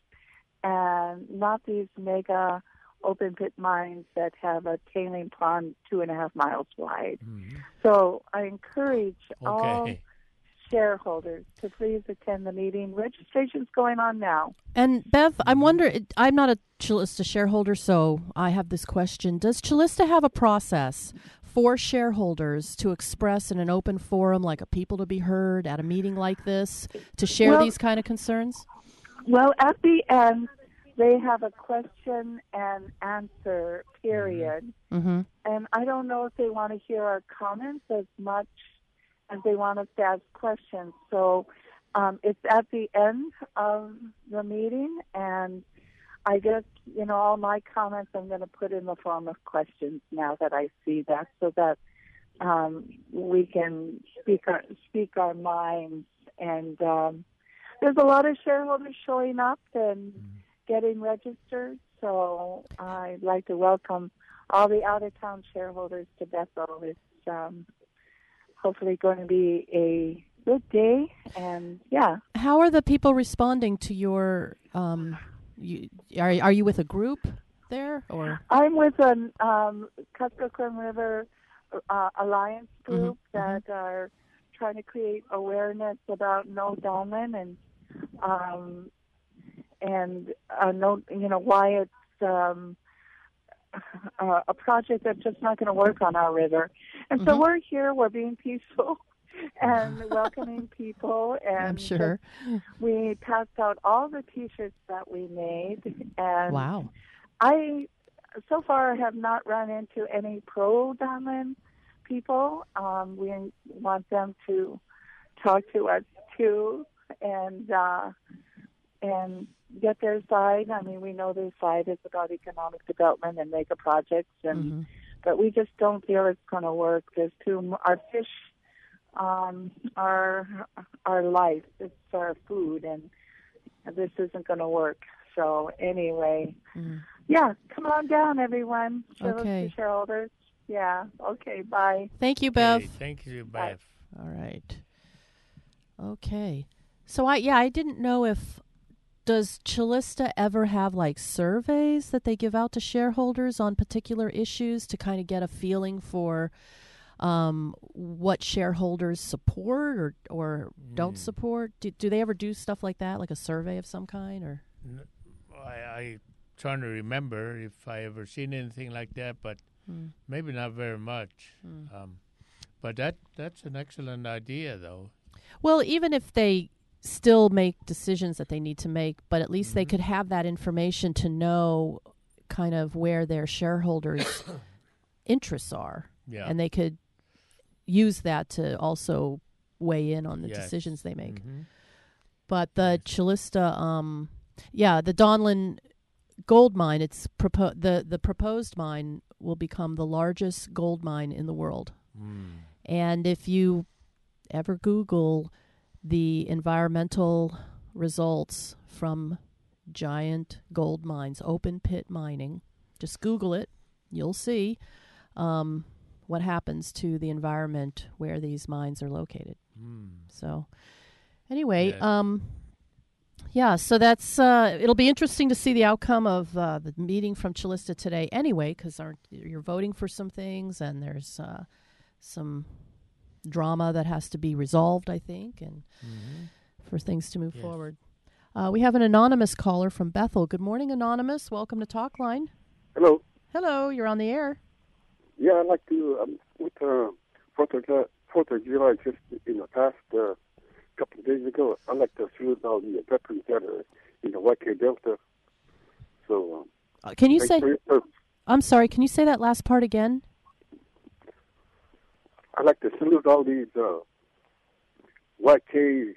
and not these mega open pit mines that have a tailing pond two and a half miles wide. So I encourage all Okay. shareholders to please attend the meeting. Registration's going on now. And Bev, I'm wondering, I'm not a Chilista shareholder, so I have this question. Does Chilista have a process for shareholders to express in an open forum, like a people to be heard at a meeting like this, to share Well- these kind of concerns? Well, at the end, they have a question and answer period. Mm-hmm. And I don't know if they want to hear our comments as much as they want us to ask questions. So um, it's at the end of the meeting, and I guess, you know, all my comments I'm going to put in the form of questions now that I see that, so that um, we can speak our, speak our minds. And um, there's a lot of shareholders showing up and getting registered, so I'd like to welcome all the out-of-town shareholders to Bethel. It's um, hopefully going to be a good day, and yeah. How are the people responding to your? Um, you, are are you with a group there, or I'm with an um, Kuskokwim River uh, Alliance group that are trying to create awareness about no Dahlman and um, and uh, no, you know, why it's um, uh, a project that's just not going to work on our river. And so Mhm. we're here, we're being peaceful and welcoming people. And I'm sure. we passed out all the T-shirts that we made. And Wow. I, so far, have not run into any pro-Dahlman people. Um, we want them to talk to us too, and uh, and get their side. I mean, we know their side is about economic development and mega projects, and Mm-hmm. but we just don't feel it's going to work. There's too m- our fish, um, our our life. It's our food, and this isn't going to work. So anyway, Mm. yeah, come on down, everyone. Show us Okay. the shareholders. Yeah. Okay. Bye. Thank you, Bev. Okay, thank you, Bye. Bev. All right. Okay. So I yeah, I didn't know if does Chalista ever have like surveys that they give out to shareholders on particular issues to kind of get a feeling for um, what shareholders support or or don't support? Do, do they ever do stuff like that, like a survey of some kind, or? N- I, I trying to remember if I ever seen anything like that, but Hmm. maybe not very much. Hmm. Um, but that that's an excellent idea, though. Well, even if they still make decisions that they need to make, but at least they could have that information to know kind of where their shareholders' interests are. Yeah. And they could use that to also weigh in on the Yes. decisions they make. Mhm. But the Chalista, um, yeah, the Donlin gold mine, it's propo- the, the proposed mine will become the largest gold mine in the world. Mm. And if you ever Google the environmental results from giant gold mines, open pit mining, just Google it. You'll see um, what happens to the environment where these mines are located. Mm. So, anyway, Yes. um, yeah. So that's uh, it'll be interesting to see the outcome of uh, the meeting from Chalista today. Anyway, because you're voting for some things, and there's uh, some drama that has to be resolved, I think, and Mhm. for things to move Yes. forward. Uh, we have an anonymous caller from Bethel. Good morning, Anonymous. Welcome to Talkline. Hello. Hello, you're on the air. Yeah, I'd like to, um, with uh, Fourth of July, Fourth of July just in the past uh, couple of days ago, I'd like to salute all the veterans that are in the Y K Delta. So, um, Uh, can you thanks say? for your service. I'm sorry. Can you say that last part again? I'd like to salute all these uh, Y K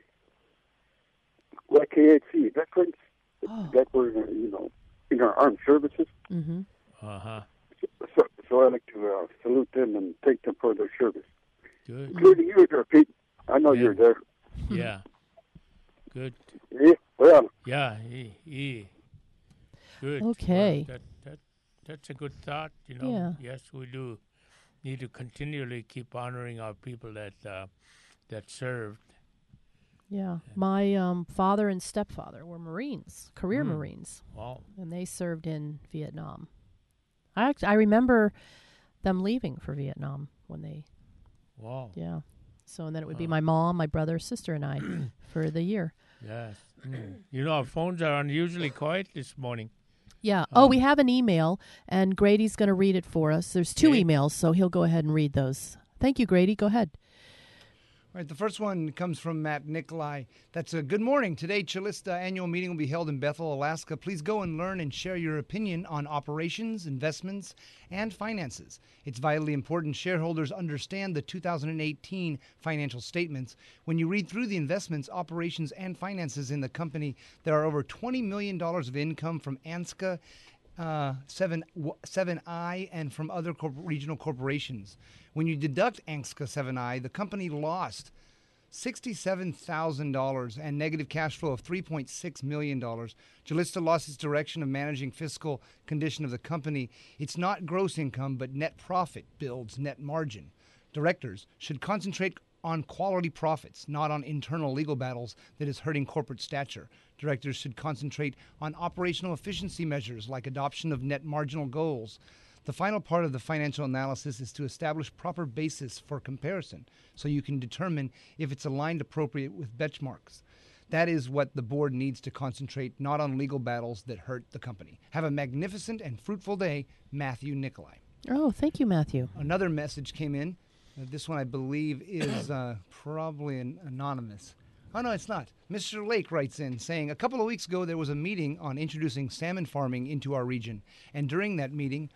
Y K H C veterans that were, uh, you know, in our armed services. Mm-hmm. Uh huh. So, so I'd like to uh, salute them and thank them for their service, Good. including you there, Pete. I know Yeah. you're there. Yeah. Good. Yeah, well, Yeah. He, he. Good. Okay. Well, that, that that's a good thought. You know. Yeah. Yes, we do need to continually keep honoring our people that uh, that served. Yeah. My um, father and stepfather were Marines, career Mm. Marines. Wow. And they served in Vietnam. I act- I remember them leaving for Vietnam when they, Wow. yeah. So and then it would be Wow. my mom, my brother, sister, and I for the year. Yes. Mm. You know, our phones are unusually quiet this morning. Yeah. Oh, Um, we have an email, and Grady's going to read it for us. There's two Okay. emails, so he'll go ahead and read those. Thank you, Grady. Go ahead. All right, the first one comes from Matt Nikolai. That's a good morning. Today, Chalista annual meeting will be held in Bethel, Alaska. Please go and learn and share your opinion on operations, investments, and finances. It's vitally important shareholders understand the two thousand eighteen financial statements. When you read through the investments, operations, and finances in the company, there are over twenty million dollars of income from ANSCA, uh, seven, seven I, and from other corp- regional corporations. When you deduct ANSCA seven I, the company lost sixty-seven thousand dollars and negative cash flow of three point six million dollars. Chalista lost its direction of managing fiscal condition of the company. It's not gross income, but net profit builds net margin. Directors should concentrate on quality profits, not on internal legal battles that is hurting corporate stature. Directors should concentrate on operational efficiency measures like adoption of net marginal goals. The final part of the financial analysis is to establish proper basis for comparison so you can determine if it's aligned appropriate with benchmarks. That is what the board needs to concentrate, not on legal battles that hurt the company. Have a magnificent and fruitful day, Matthew Nikolai. Oh, thank you, Matthew. Another message came in. Uh, this one, I believe, is uh, probably an anonymous. Oh, no, it's not. Mister Lake writes in saying, a couple of weeks ago there was a meeting on introducing salmon farming into our region. And during that meeting,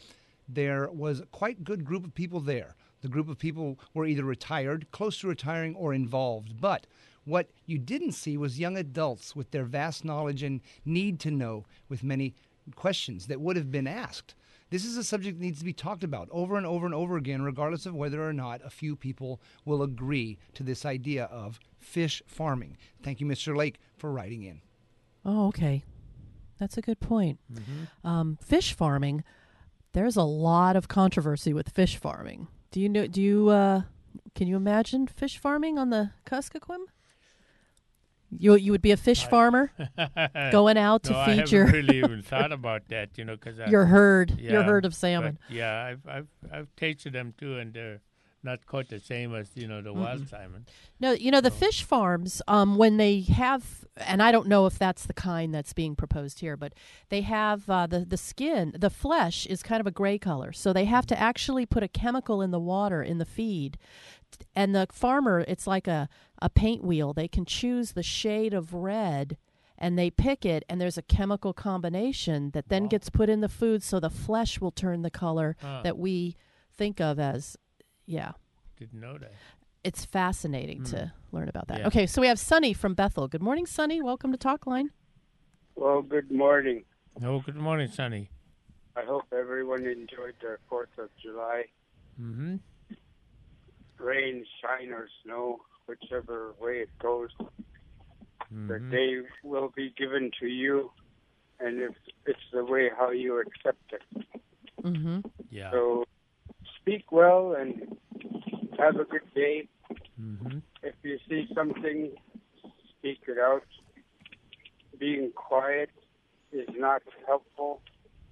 there was a quite good group of people there. The group of people were either retired, close to retiring, or involved. But what you didn't see was young adults with their vast knowledge and need to know with many questions that would have been asked. This is a subject that needs to be talked about over and over and over again, regardless of whether or not a few people will agree to this idea of fish farming. Thank you, Mister Lake, for writing in. Oh, okay. That's a good point. Mm-hmm. Um, fish farming, there's a lot of controversy with fish farming. Do you know, do you, uh, can you imagine fish farming on the Kuskokwim? You you would be a fish farmer, going out to no, feed I haven't your really even thought about that, you know, because your herd, yeah, your herd of salmon. But yeah, I've I've I've tasted them too, and they're not quite the same as you know the Mm-mm. wild salmon. No, you know the fish farms um, when they have, and I don't know if that's the kind that's being proposed here, but they have uh, the the skin, the flesh is kind of a gray color, so they have to actually put a chemical in the water in the feed. And the farmer, it's like a, a paint wheel. They can choose the shade of red, and they pick it, and there's a chemical combination that then gets put in the food, so the flesh will turn the color Huh. that we think of as, yeah. Didn't know that. It's fascinating Mm. to learn about that. Yeah. Okay, so we have Sonny from Bethel. Good morning, Sonny. Welcome to Talkline. Well, good morning. Oh, good morning, Sonny. I hope everyone enjoyed their fourth of July. Mm-hmm. Rain, shine, or snow, whichever way it goes. The Mhm. day will be given to you, and if it's the way how you accept it. Mm-hmm. Yeah. So speak well and have a good day. Mm-hmm. If you see something, speak it out. Being quiet is not helpful.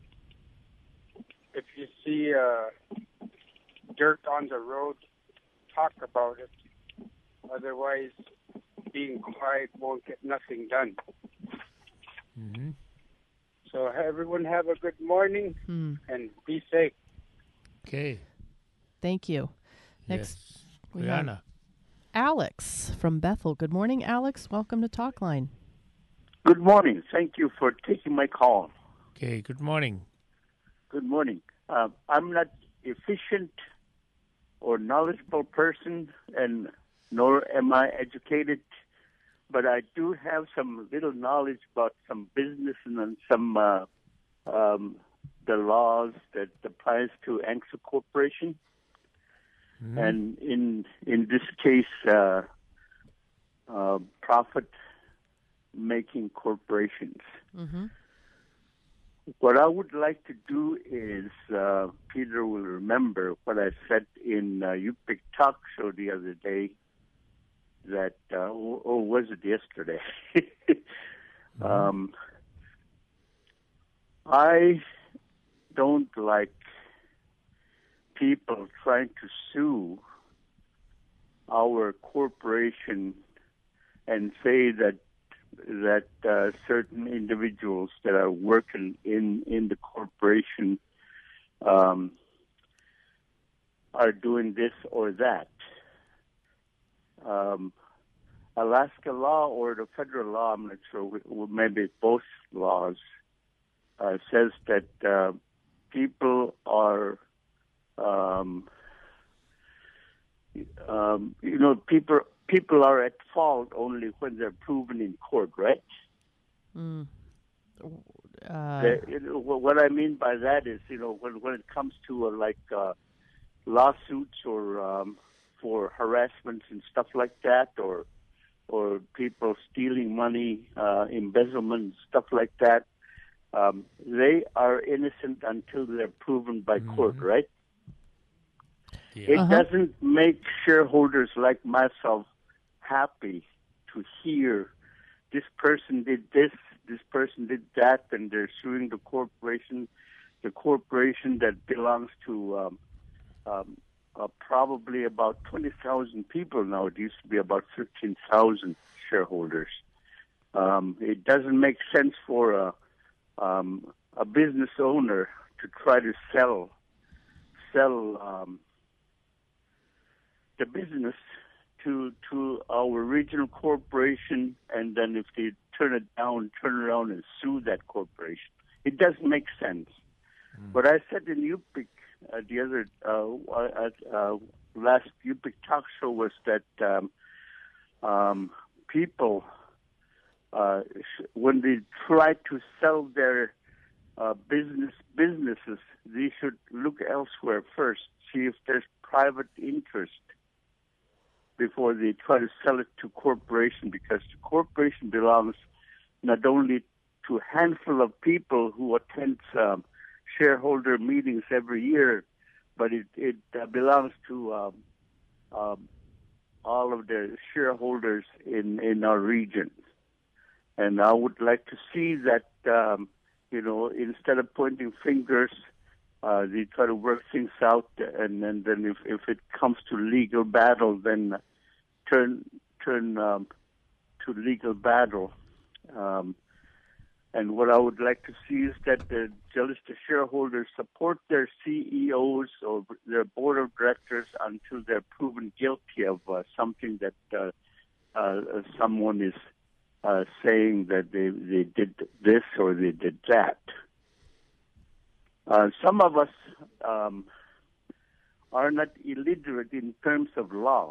If you see uh, dirt on the road, talk about it. Otherwise, being quiet won't get nothing done. Mm-hmm. So everyone have a good morning Hmm. and be safe. Okay. Thank you. Next, Yes. we have Brianna. Alex from Bethel. Good morning, Alex. Welcome to Talkline. Good morning. Thank you for taking my call. Okay. Good morning. Good morning. Uh, I'm not efficient or knowledgeable person, and nor am I educated, but I do have some little knowledge about some business and some uh, um, the laws that applies to ANCSA Corporation. Mm-hmm. And in in this case, uh, uh, profit-making corporations. Mm-hmm. What I would like to do is, uh, Peter will remember what I said in uh, U P I C Talk Show the other day, that, uh, or, or was it yesterday? um, I don't like people trying to sue our corporation and say that that uh, certain individuals that are working in, in the corporation um, are doing this or that. Um, Alaska law or the federal law, I'm not sure, maybe both laws, uh, says that uh, people are, um, um, you know, people people are at fault only when they're proven in court, right? Mm. Uh, The- you know, what I mean by that is, you know, when when it comes to uh, like uh, lawsuits or um, for harassment and stuff like that, or or people stealing money, uh, embezzlement, stuff like that, um, they are innocent until they're proven by court, right? Yeah. It Uh-huh. doesn't make shareholders like myself happy to hear this person did this, this person did that, and they're suing the corporation, the corporation that belongs to um, um, uh, probably about twenty thousand people now. It used to be about fifteen thousand shareholders. Um, it doesn't make sense for a, um, a business owner to try to sell sell um, the business to to our regional corporation, and then if they turn it down, turn around and sue that corporation. It doesn't make sense. What I said in U P I C uh, the other uh, at uh, last U P I C talk show was that um, um, people, uh, when they try to sell their uh, business businesses, they should look elsewhere first, see if there's private interest before they try to sell it to corporation, because the corporation belongs not only to a handful of people who attend um, shareholder meetings every year, but it, it uh, belongs to um, um, all of the shareholders in, in our region. And I would like to see that, um, you know, instead of pointing fingers, uh, they try to work things out, and, and then if, if it comes to legal battle, then turn turn um, to legal battle. Um, and what I would like to see is that the Jalista shareholders support their C E Os or their board of directors until they're proven guilty of uh, something that uh, uh, someone is uh, saying that they, they did this or they did that. Uh, some of us um, are not illiterate in terms of law.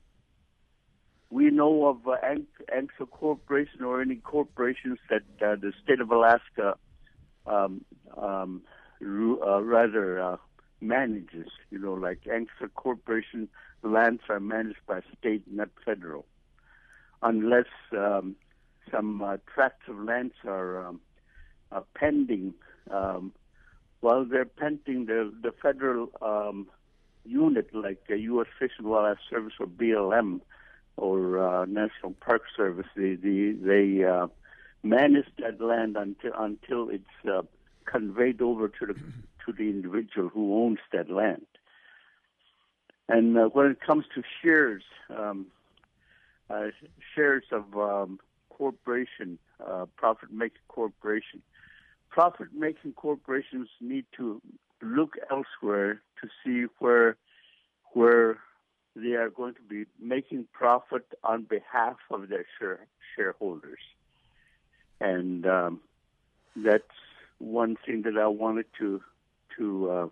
We know of uh, ANCSA Corporation or any corporations that uh, the state of Alaska um, um, uh, rather uh, manages. You know, like ANCSA Corporation, lands are managed by state, not federal, unless um, some uh, tracts of lands are, um, are pending. Um, while they're pending, the the federal um, unit, like uh, U S Fish and Wildlife Service or B L M, or uh, National Park Service, they they, they uh, manage that land until until it's uh, conveyed over to the to the individual who owns that land. And uh, when it comes to shares, um, uh, shares of um, corporation, uh, profit-making corporation, profit-making corporations need to look elsewhere to see where where they are going to be making profit on behalf of their share, shareholders. And um, that's one thing that I wanted to to uh,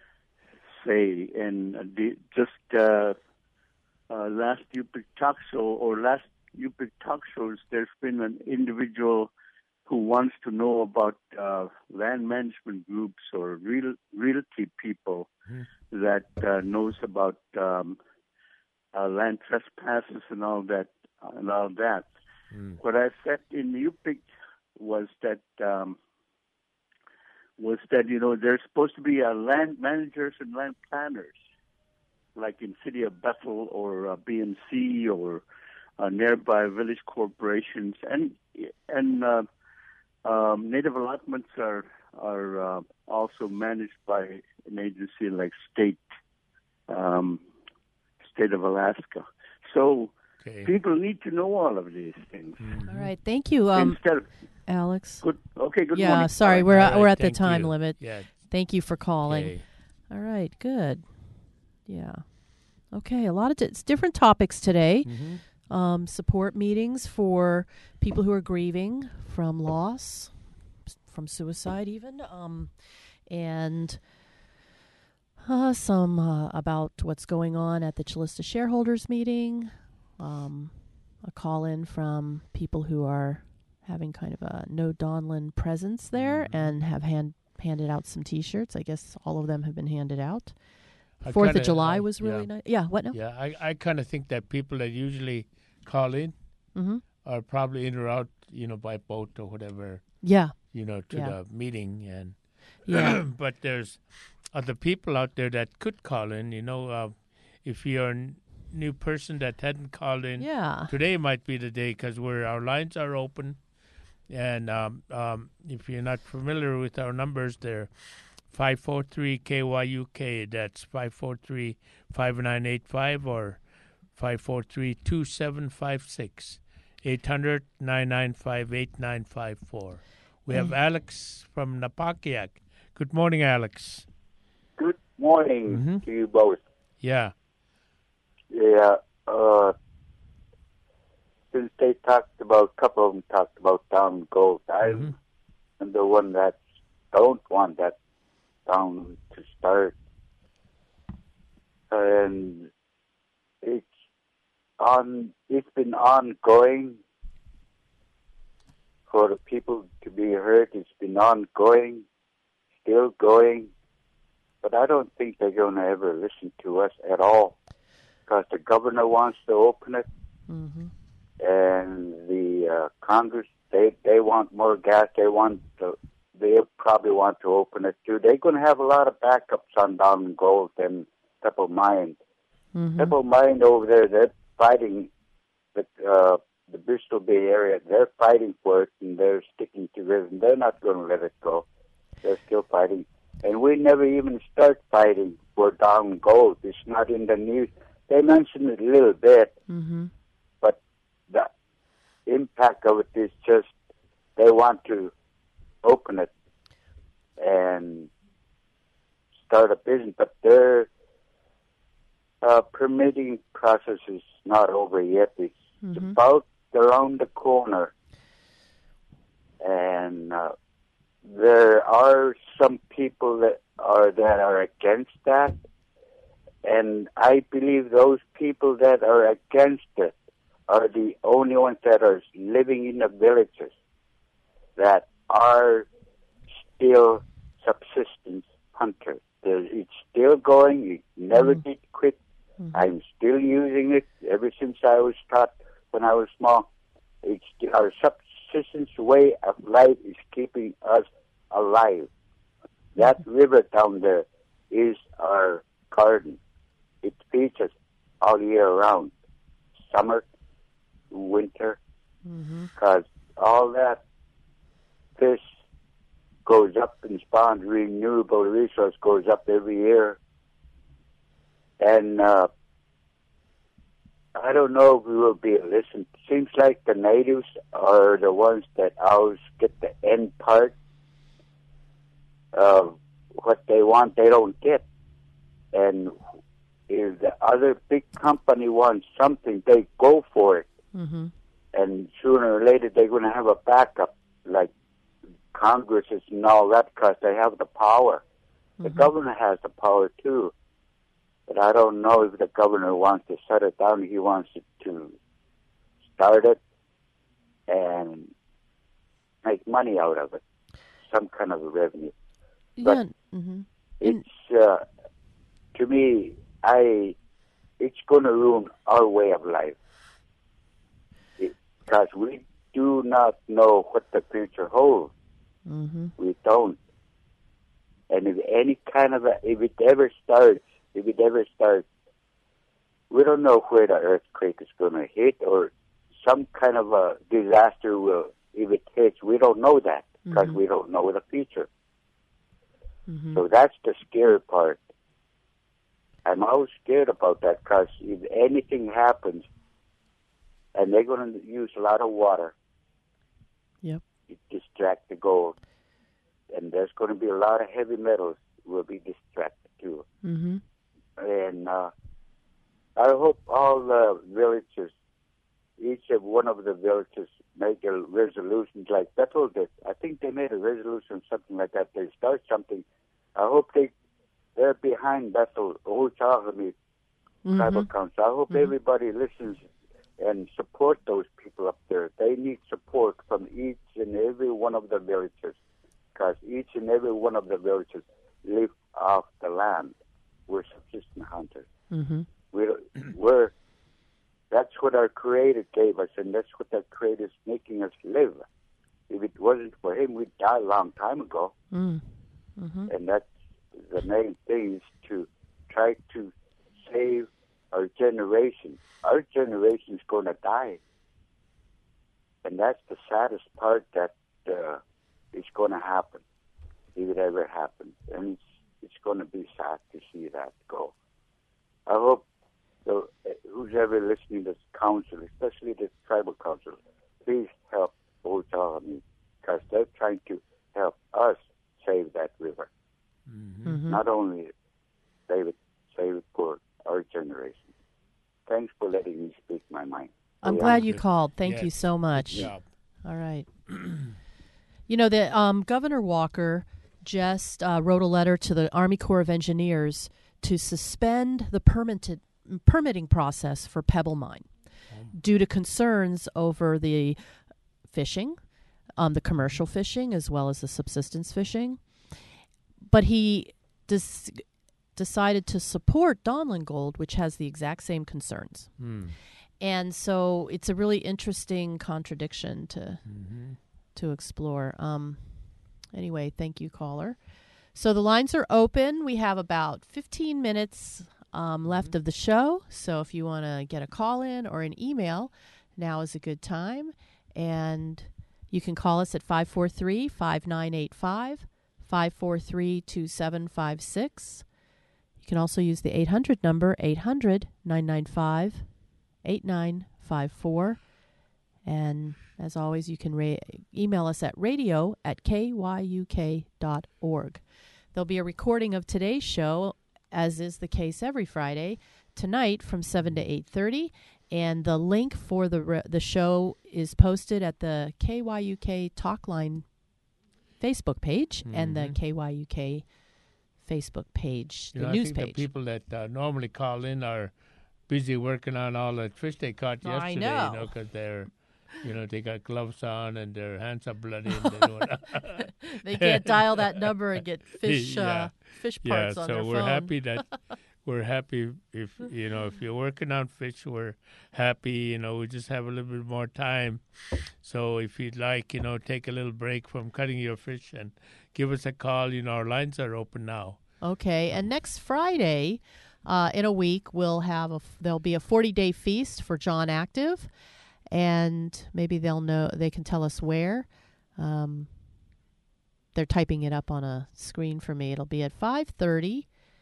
say. And the, just uh, uh, last U P I C talk show, or last U P I C talk shows, there's been an individual who wants to know about uh, land management groups or real, realty people mm. that uh, knows about um, uh, land trespasses and all that. And all that. Mm. What I said in U P I C was that um, was that you know there's supposed to be uh, land managers and land planners, like in City of Bethel or uh, B and C or uh, nearby village corporations, and and uh, um, native allotments are are uh, also managed by an agency like State um, State of Alaska. So. Okay. People need to know all of these things. Mm-hmm. All right, thank you, um, Instead of, Alex. Good. Okay, good yeah, morning. Yeah, sorry, right. we're right, we're at the thank time you. limit. Yeah. Thank you for calling. Okay. All right, good. Yeah. Okay, a lot of t- it's different topics today. Mm-hmm. Um, support meetings for people who are grieving from loss, from suicide, even, um, and. Uh, some uh, about what's going on at the Calista shareholders meeting. Um, a call in from people who are having kind of a no Donlin presence there mm-hmm. and have hand, handed out some T-shirts. I guess all of them have been handed out. Fourth of July I, was really yeah. nice. Yeah, what now? Yeah, I, I kind of think that people that usually call in mm-hmm. are probably in or out, you know, by boat or whatever. Yeah. You know, to yeah. the meeting. and Yeah. But there's other people out there that could call in, you know, uh, if you're a new person that hadn't called in, yeah. today might be the day because we're our lines are open, and um, um, if you're not familiar with our numbers, they're five four three K Y U K. That's five four three, five nine eight five or five four three, two seven five six, eight hundred, nine nine five, eight nine five four. We have Alex from Napakiak. Good morning, Alex. Good morning mm-hmm. to you both. Yeah. Yeah, uh, since they talked about, a couple of them talked about town goals, I'm mm-hmm. the one that don't want that town to start and it's on. It's been ongoing for the people to be heard. It's been ongoing, still going, but I don't think they're going to ever listen to us at all, because the governor wants to open it, mm-hmm. and the uh, Congress, they they want more gas. They want to, they probably want to open it too. They're going to have a lot of backups on Donlin Gold and Pebble Mine. Mm-hmm. Pebble Mine over there, they're fighting the uh, the Bristol Bay area. They're fighting for it, and they're sticking to it, and they're not going to let it go. They're still fighting. And we never even start fighting for Donlin Gold. It's not in the news. They mentioned it a little bit, mm-hmm. but the impact of it is just they want to open it and start a business, but their uh, permitting process is not over yet. It's mm-hmm. about around the corner, and uh, there are some people that are that are against that, and I believe those people that are against it are the only ones that are living in the villages that are still subsistence hunters. There's, it's still going. It never Mm-hmm. did quit. Mm-hmm. I'm still using it ever since I was taught when I was small. It's our subsistence way of life is keeping us alive. That river down there is our garden. It feeds us all year round, summer, winter, because mm-hmm. all that fish goes up and spawns. Renewable resource goes up every year. And uh, I don't know if we will be listened. Seems like the natives are the ones that always get the end part of what they want, they don't get. And if the other big company wants something, they go for it. Mm-hmm. And sooner or later, they're going to have a backup, like Congress and all that, because they have the power. Mm-hmm. The governor has the power, too. But I don't know if the governor wants to shut it down. He wants it to start it and make money out of it, some kind of revenue. But yeah. mm-hmm. it's, uh, to me, I, it's going to ruin our way of life. Because we do not know what the future holds. Mm-hmm. We don't. And if any kind of a, if it ever starts, if it ever starts, we don't know where the earthquake is going to hit, or some kind of a disaster will, if it hits, we don't know that, because mm-hmm. we don't know the future. Mm-hmm. So that's the scary part. I'm always scared about that, because if anything happens, and they're going to use a lot of water, yep, to distract the gold, and there's going to be a lot of heavy metals will be distracted too. Mm-hmm. And uh, I hope all the villages, each of one of the villages, make a resolution like Bethel did. I think they made a resolution, something like that. They start something. I hope they they're behind Bethel, Ohuchahami mm-hmm. Tribal Council. I hope mm-hmm. everybody listens and support those people up there. They need support from each and every one of the villages, because each and every one of the villages live off the land. We're subsistence hunters. Mm-hmm. We're, we're, that's what our Creator gave us, and that's what our Creator is making us live. If it wasn't for Him, we'd die a long time ago. Mm-hmm. And that's the main thing, is to try to save our generation. Our generation is going to die. And that's the saddest part, that uh, is going to happen, if it ever happens. And it's, it's going to be sad to see that go. I hope the, who's ever listening to this council, especially the tribal council, please help Ohuchahami, because they're trying to help us save that river. Mm-hmm. Mm-hmm. Not only save it, save it for our generation. Thanks for letting me speak my mind. I'm yeah. glad you called. Thank yes. you so much. Good job. All right. You know, the um, Governor Walker just uh, wrote a letter to the Army Corps of Engineers to suspend the permitted, permitting process for Pebble Mine due to concerns over the fishing, um, the commercial fishing, as well as the subsistence fishing. But he dis- decided to support Donlin Gold, which has the exact same concerns. Hmm. And so it's a really interesting contradiction to Mhm. to explore. Um, anyway, thank you, caller. So the lines are open. We have about fifteen minutes um, left of the show. So if you want to get a call in or an email, now is a good time. And you can call us at five four three, five nine eight five, five four three, two seven five six. You can also use the eight hundred number, eight hundred, nine nine five, eight nine five four. And as always, you can ra- email us at radio at k y u k dot org. There'll be a recording of today's show, as is the case every Friday, tonight from seven to eight thirty. And the link for the re- the show is posted at the K Y U K Talkline Facebook page and the Mhm. K Y U K Facebook page, You the know, news I think page. the people that uh, normally call in are busy working on all that fish they caught I yesterday. know. You know, because they're, you know, they got gloves on and their hands are bloody. And they don't They can't dial that number and get fish, uh, yeah. fish yeah, parts on so their we're phone. happy that we're happy if you know if you're working on fish, we're happy. You know, we just have a little bit more time. So if you'd like, you know, take a little break from cutting your fish and give us a call. You know, our lines are open now. Okay, and next Friday, uh, in a week, we'll have a f- there'll be a forty-day feast for John Active, and maybe they'll know they can tell us where. Um, they're typing it up on a screen for me. It'll be at five thirty.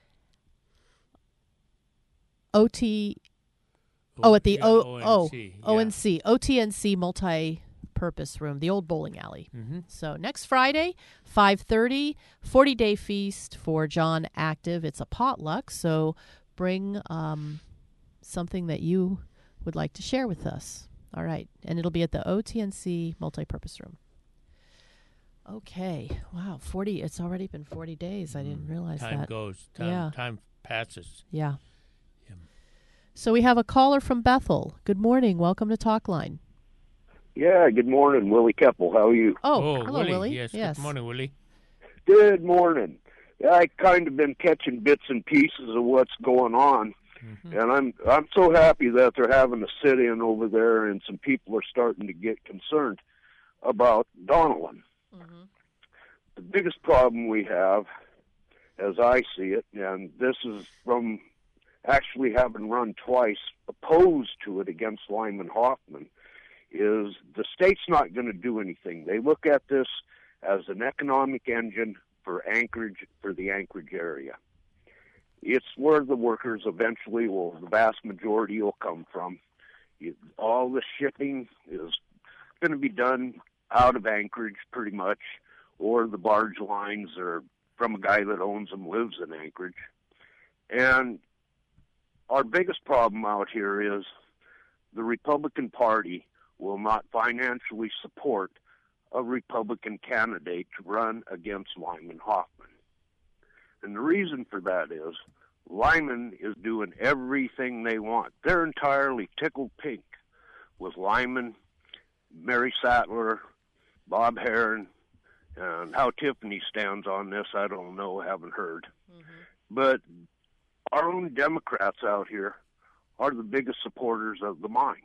O T. Oh, at the yeah, O O N O C, O N C O T N C multi-purpose room, the old bowling alley. Mhm. So next Friday, five thirty, forty-day feast for John Active. It's a potluck, so bring um, something that you would like to share with us. All right, and it'll be at the O T N C multi-purpose room. Okay, wow, forty. It's already been forty days. I didn't realize Time that. goes. Time, yeah. time passes. Yeah. So we have a caller from Bethel. Good morning. Welcome to Talkline. Yeah, good morning, Willie Keppel. How are you? Oh, hello, Willie. Willie. Yes, Yes. Good morning, Willie. Good morning. Yeah, I kind of been catching bits and pieces of what's going on, Mm-hmm. and I'm I'm so happy that they're having a sit-in over there, and some people are starting to get concerned about Donlin. Mm-hmm. The biggest problem we have, as I see it, and this is from actually having run twice opposed to it against Lyman Hoffman, is the state's not going to do anything. They look at this as an economic engine for Anchorage, for the Anchorage area. It's where the workers eventually will, the vast majority will come from. You, all the shipping is going to be done out of Anchorage pretty much, or the barge lines are from a guy that owns them, lives in Anchorage. And our biggest problem out here is the Republican Party will not financially support a Republican candidate to run against Lyman Hoffman. And the reason for that is Lyman is doing everything they want. They're entirely tickled pink with Lyman, Mary Sattler, Bob Heron, and how Tiffany stands on this, I don't know, haven't heard. Mm-hmm. But our own Democrats out here are the biggest supporters of the mine.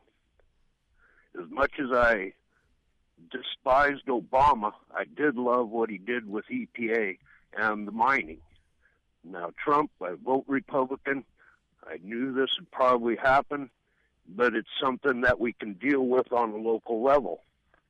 As much as I despised Obama, I did love what he did with E P A and the mining. Now, Trump, I vote Republican. I knew this would probably happen, but it's something that we can deal with on a local level.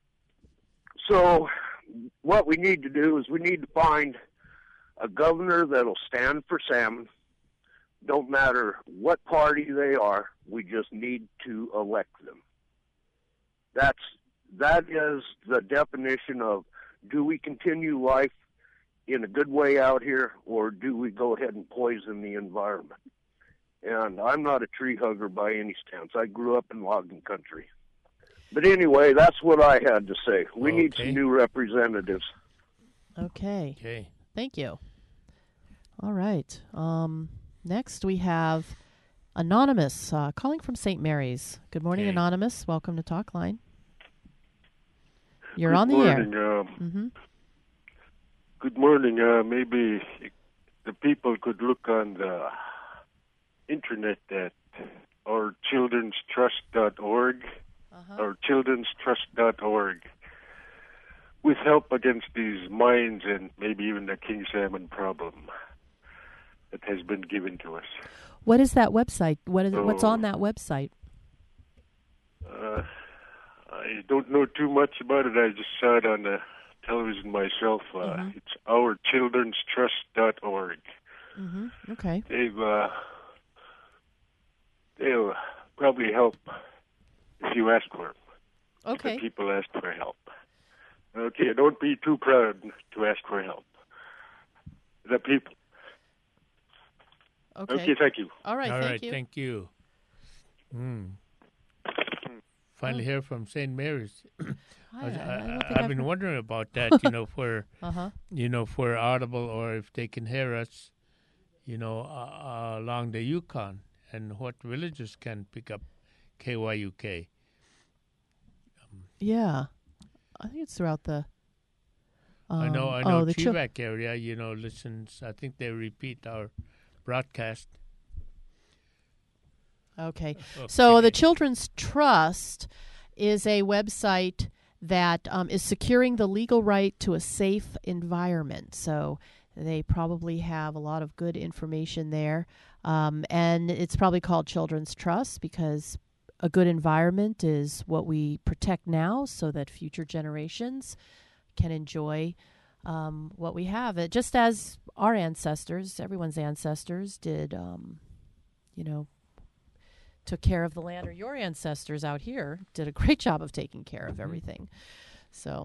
So what we need to do is we need to find a governor that'll stand for salmon. Don't matter what party they are, we just need to elect them. That's that is the definition of, do we continue life in a good way out here, or do we go ahead and poison the environment? And I'm not a tree hugger by any stance. I grew up in logging country. But anyway, that's what I had to say. We need Okay. some new representatives. Okay. Okay. Thank you. All right. Um, next we have Anonymous uh, calling from Saint Mary's. Good morning, Okay. Anonymous. Welcome to Talkline. You're Good on the morning, air. Um, hmm Good morning. Uh, maybe the people could look on the internet at or children's trust dot org Uh-huh. or children's trust dot org with help against these mines and maybe even the king salmon problem that has been given to us. What is that website? What is what's Oh. on that website? Uh, I don't know too much about it. I just saw it on the television myself. Uh, Mhm. It's our children's trust dot org. Mm-hmm. Okay. They've uh, they'll probably help if you ask for them. Okay. If the people ask for help. Okay, don't be too proud to ask for help. The people. Okay. Okay, thank you. All right, All thank right, you. thank you. Mm. Finally, hear from Saint Mary's. I was, I- I I, don't think have I've been heard- wondering about that. You know, for Uh-huh. you know, for Audible or if they can hear us, you know, uh, uh, along the Yukon, and what villages can pick up K Y U K. Yeah. I think it's throughout the. Um, I know, I oh, know, the chil- Chivak area. You know, listens. I think they repeat our broadcast. Okay. Okay. So the Children's Trust is a website that um, is securing the legal right to a safe environment. So they probably have a lot of good information there. Um, and it's probably called Children's Trust because a good environment is what we protect now so that future generations can enjoy um, what we have. It, just as our ancestors, everyone's ancestors did, um, you know, took care of the land, or your ancestors out here did a great job of taking care of everything. So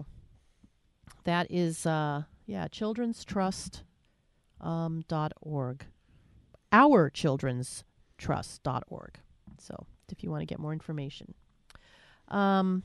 that is, uh, yeah, children's trust um, dot org. Our children's trust dot org. So if you want to get more information. Um,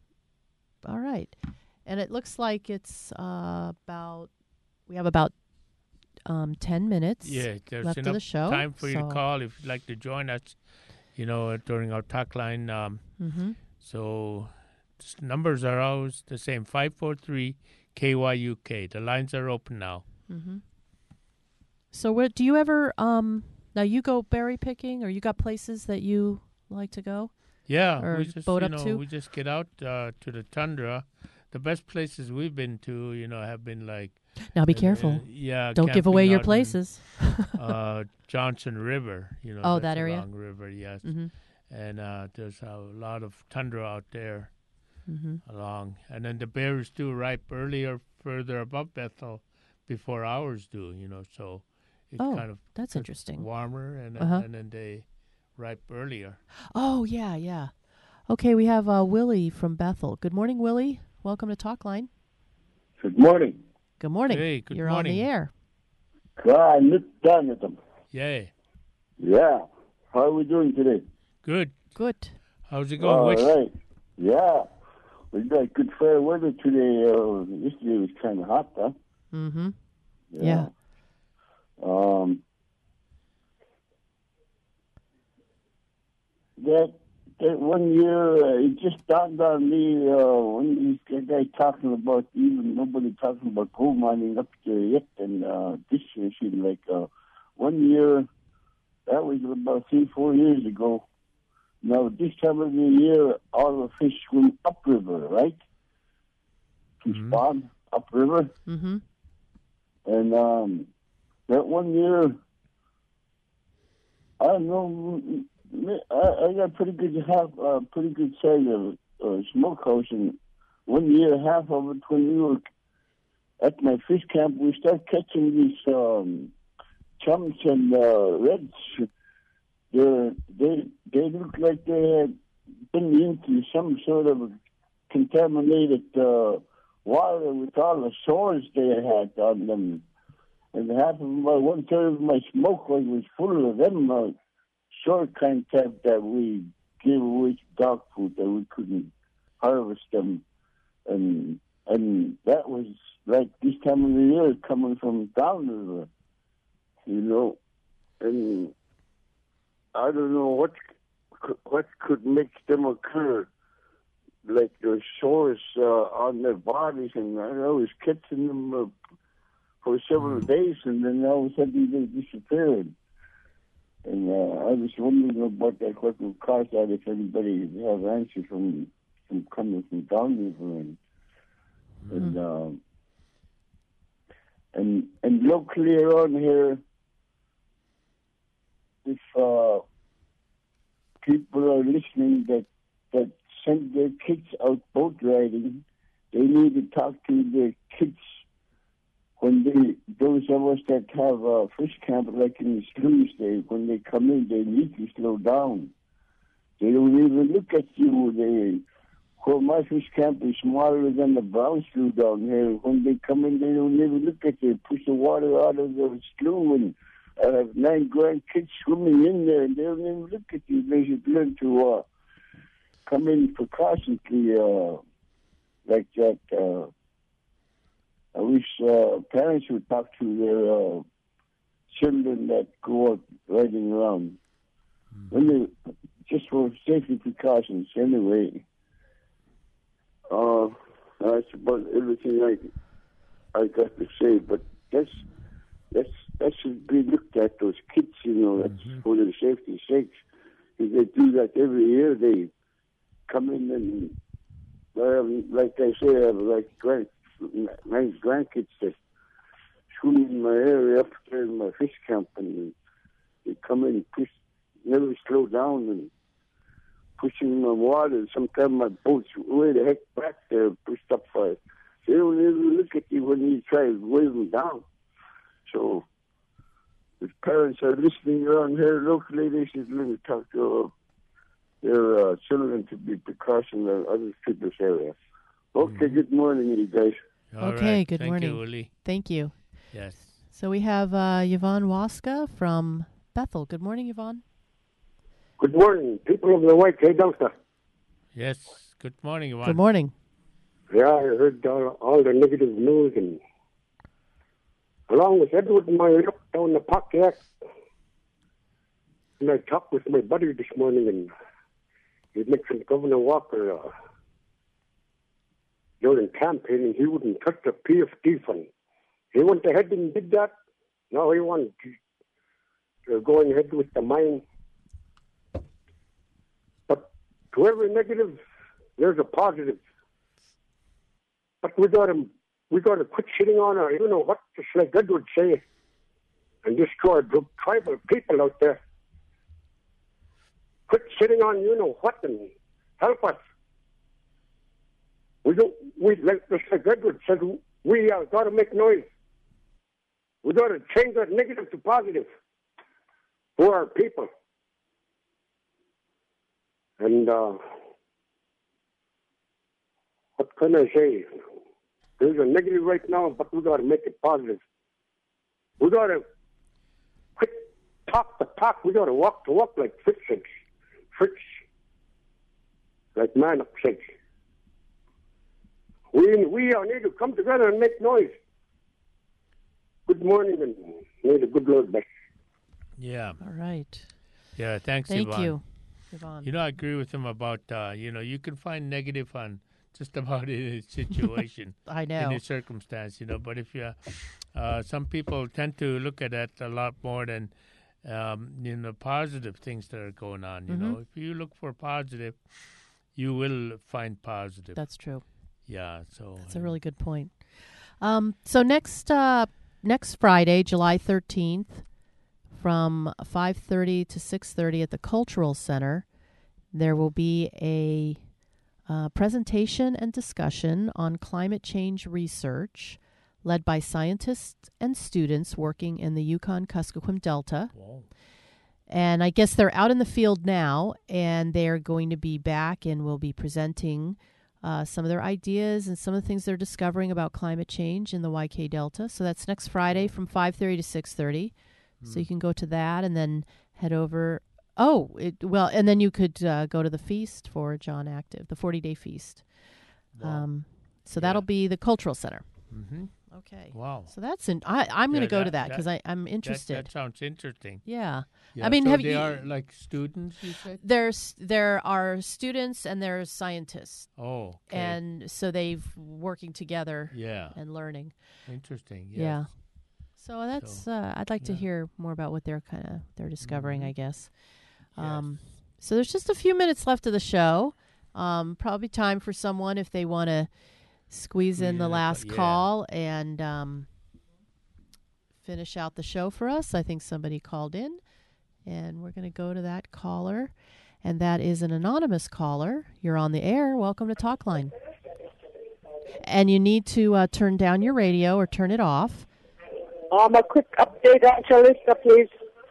all right. And it looks like it's uh, about, we have about um, ten minutes Yeah, there's left enough of the show. time for you so- to call if you'd like to join us, you know, during our talk line. Um, Mhm. So s- numbers are always the same, five four three K Y U K. The lines are open now. Mm-hmm. So, what do you ever? Um, now you go berry picking, or you got places that you like to go? Yeah, or we just, boat you up know, to. we just get out uh, to the tundra. The best places we've been to, you know, have been like... Now be uh, careful. uh, yeah. Don't give camping away your out in, places. uh, Johnson River, you know. Oh, that's that a area? long river, yes. Mhm. And uh, there's a lot of tundra out there Mhm. along. And then the berries do ripe earlier, further above Bethel before ours do, you know, so it's Oh, kind of that's gets interesting. warmer, and, Uh-huh. and then they ripe earlier. Oh yeah, yeah. Okay, we have uh, Willie from Bethel. Good morning, Willie. Welcome to Talkline. Good morning. Good morning. Hey, good You're on morning. the air. Ah, look down at them. Yay. Yeah. How are we doing today? Good. Good. How's it going? All Wish? right. Yeah. We got good fair weather today. Uh, yesterday was kind of hot, huh? Mm-hmm. Yeah. Um. That that one year, uh, it just dawned on me uh, when this guy talking about even nobody talking about coal mining up there yet, and uh, this year seemed like uh, one year. That was about three, four years ago. Now this time of the year, all the fish swim upriver, right? To spawn upriver. Mm-hmm. And um, that one year, I don't know. I, I got pretty good half, uh, pretty good size of uh, smokehouse, and one year, half of it when we were at my fish camp, we started catching these um, chums and uh, reds. They're, they they look like they had been into some sort of contaminated uh, water with all the sores they had on them. And half of my, one third of my smoke was full of them uh, short kind type that we gave away to dog food, that we couldn't harvest them. And and that was like this time of the year coming from down the river, you know. and I don't know what what could make them occur, like the sores uh, on their bodies, and I was catching them uh, for several days, and then all of a sudden they disappeared. And uh, I was wondering about that, what would cause that, if anybody has answers from, from coming from Downriver. And, mm-hmm. and, um, and, and locally around here, if uh, people are listening that, that send their kids out boat riding, they need to talk to their kids when they, those of us that have a fish camp, like in the sloughs, they, when they come in, they need to slow down. They don't even look at you. They, well, my fish camp is smaller than the brown slough down here. When they come in, they don't even look at you. Push the water out of the slough, and I have nine grandkids swimming in there, and they don't even look at you. They should learn to uh, come in precautionally uh, like that. Uh, I wish uh, parents would talk to their uh, children that go out riding around. Mm-hmm. When they, just for safety precautions, anyway. Uh, that's about everything I I got to say. But that's that's that should be looked at. Those kids, you know, that's mm-hmm. for their safety's sakes. If they do that every year, they come in and, um, like I say, I have like grand, nice grandkids that swim in my area up there in my fish camp, and they come in, push, never slow down, and pushing my water. Sometimes my boat's way the heck back there, pushed up for it. They don't even look at you when you try to wave them down. So, if parents are listening around here locally, they should really talk to uh, their uh, children to be precautioned in other people's areas. Okay, mm-hmm. Good morning, you guys. All okay, right. good Thank morning. You, Willie. Thank you. Yes. So we have uh, Yvonne Waska from Bethel. Good morning, Yvonne. Good morning, people of the White K Delta. Yes. Good morning, Yvonne. Good morning. Yeah, I heard uh, all the negative news, and along with Edward and I looked down the Pontiac, and I talked with my buddy this morning, and he mentioned Governor Walker uh, during campaigning, he wouldn't touch the P F D fund. He went ahead and did that. Now he wants to, uh, going ahead with the mine. But to every negative, there's a positive. But we got to we got to quit shitting on our, you know what, just like Edward say, and destroy the tribal people out there. Quit sitting on, you know what, and help us. We don't. We like just like Edward said, we uh, got to make noise. We got to change that negative to positive for our people. And uh, what can I say? There's a negative right now, but we got to make it positive. We got to quit talk the talk. We got to walk the walk like Fritz said. Fritz, like man up said. We we all need to come together and make noise. Good morning, and may the good Lord bless. Yeah. All right. Yeah. Thanks, Thank Yvonne. you, Yvonne. You know, I agree with him about uh, you know, you can find negative on just about any situation. I know. Any circumstance, you know. But if you, uh, some people tend to look at that a lot more than, um, you know, positive things that are going on. You mm-hmm. know, if you look for positive, you will find positive. That's true. Yeah. So that's a really good point. Um, so next uh, next Friday, July thirteenth, from five thirty to six thirty at the Cultural Center, there will be a Uh, presentation and discussion on climate change research led by scientists and students working in the Yukon-Kuskokwim Delta. Whoa. And I guess they're out in the field now, and they're going to be back and will be presenting uh, some of their ideas and some of the things they're discovering about climate change in the Y K Delta. So that's next Friday from five thirty to six thirty. Mm. So you can go to that and then head over. Oh, it, well, and then you could uh, go to the feast for John Active, the forty-day feast. Wow. Um, so Yeah. that'll be the Cultural Center. Mm-hmm. Okay. Wow. So that's in. I, I'm going to Yeah, go to that because I'm that- interested. That, sounds interesting. Yeah. Yeah, I mean, so have they you? are like students, you said? There's there are students and there's scientists. Oh, okay. And so they've working together. Yeah. And learning. Interesting. Yes. Yeah. So that's. Uh, I'd like to yeah. hear more about what they're kind of they're discovering. Mhm. I guess. Um, so there's just a few minutes left of the show. Um, probably time for someone if they want to squeeze in the Yeah, last yeah. call and um, finish out the show for us. I think somebody called in, and we're going to go to that caller, and that is an anonymous caller. You're on the air. Welcome to Talkline. And you need to uh, turn down your radio or turn it off. Um, a quick update on Chalista, please.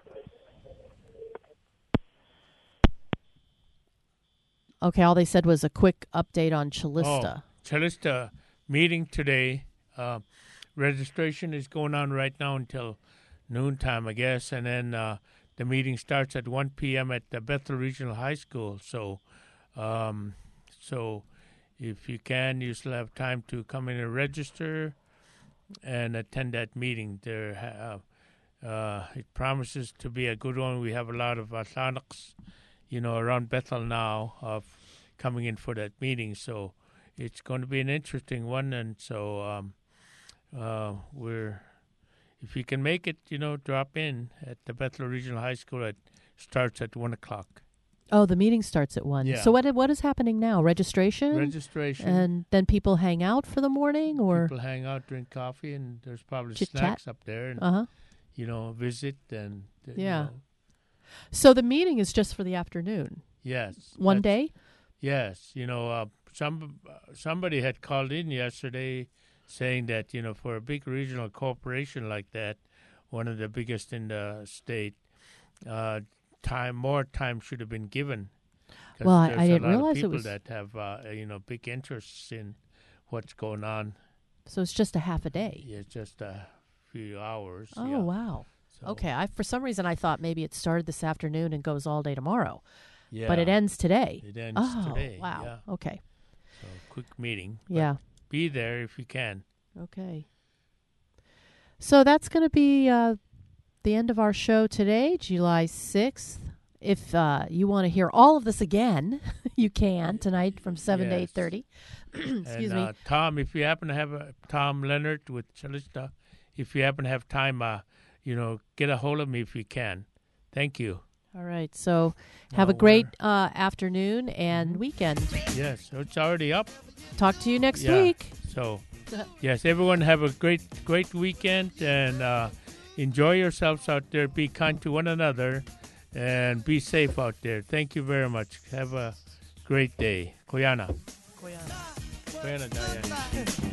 Okay, all they said was a quick update on Chalista. Oh, Chalista meeting today. Uh, registration is going on right now until noontime, I guess, and then uh, the meeting starts at one p.m. at the Bethel Regional High School. So, um, so if you can, you still have time to come in and register and attend that meeting. There, uh, uh, it promises to be a good one. We have a lot of uh, Sonics, you know, around Bethel now of coming in for that meeting. So it's going to be an interesting one. And so um, uh, we're, if you can make it, you know, drop in at the Bethel Regional High School. It starts at one o'clock. Oh, the meeting starts at one. Yeah. So what what is happening now? Registration? Registration. And then people hang out for the morning, or People hang out, drink coffee, and there's probably Chit-chat? snacks up there. And, Uh-huh. you know, visit and, uh, you yeah. know, So the meeting is just for the afternoon. yes. One that's- day. Yes, you know, uh, some uh, somebody had called in yesterday saying that, you know, for a big regional corporation like that, one of the biggest in the state, uh, time more time should have been given. 'Cause Well, I- there's I a didn't lot realize of it people was- that have, uh, you know, big interests in what's going on. So it's just a half a day. Yeah, just a few hours. Oh yeah. wow. So- Okay, I for some reason I thought maybe it started this afternoon and goes all day tomorrow. Yeah. But it ends today. It ends oh, today. Wow. Yeah. Okay. So quick meeting. but Yeah. Be there if you can. Okay. So that's going to be uh, the end of our show today, July sixth. If uh, you want to hear all of this again, you can tonight from seven to Yes. eight thirty. Excuse and, me. uh, Tom, if you happen to have a Tom Leonard with Chalista, if you happen to have time, uh, you know, get a hold of me if you can. Thank you. All right. So have Now a great uh, afternoon and weekend. Yes, so it's already up. Talk to you next Yeah. week. So, yes, everyone have a great, great weekend and uh, enjoy yourselves out there. Be kind to one another and be safe out there. Thank you very much. Have a great day. Koyana. Koyana. Koyana, Diane.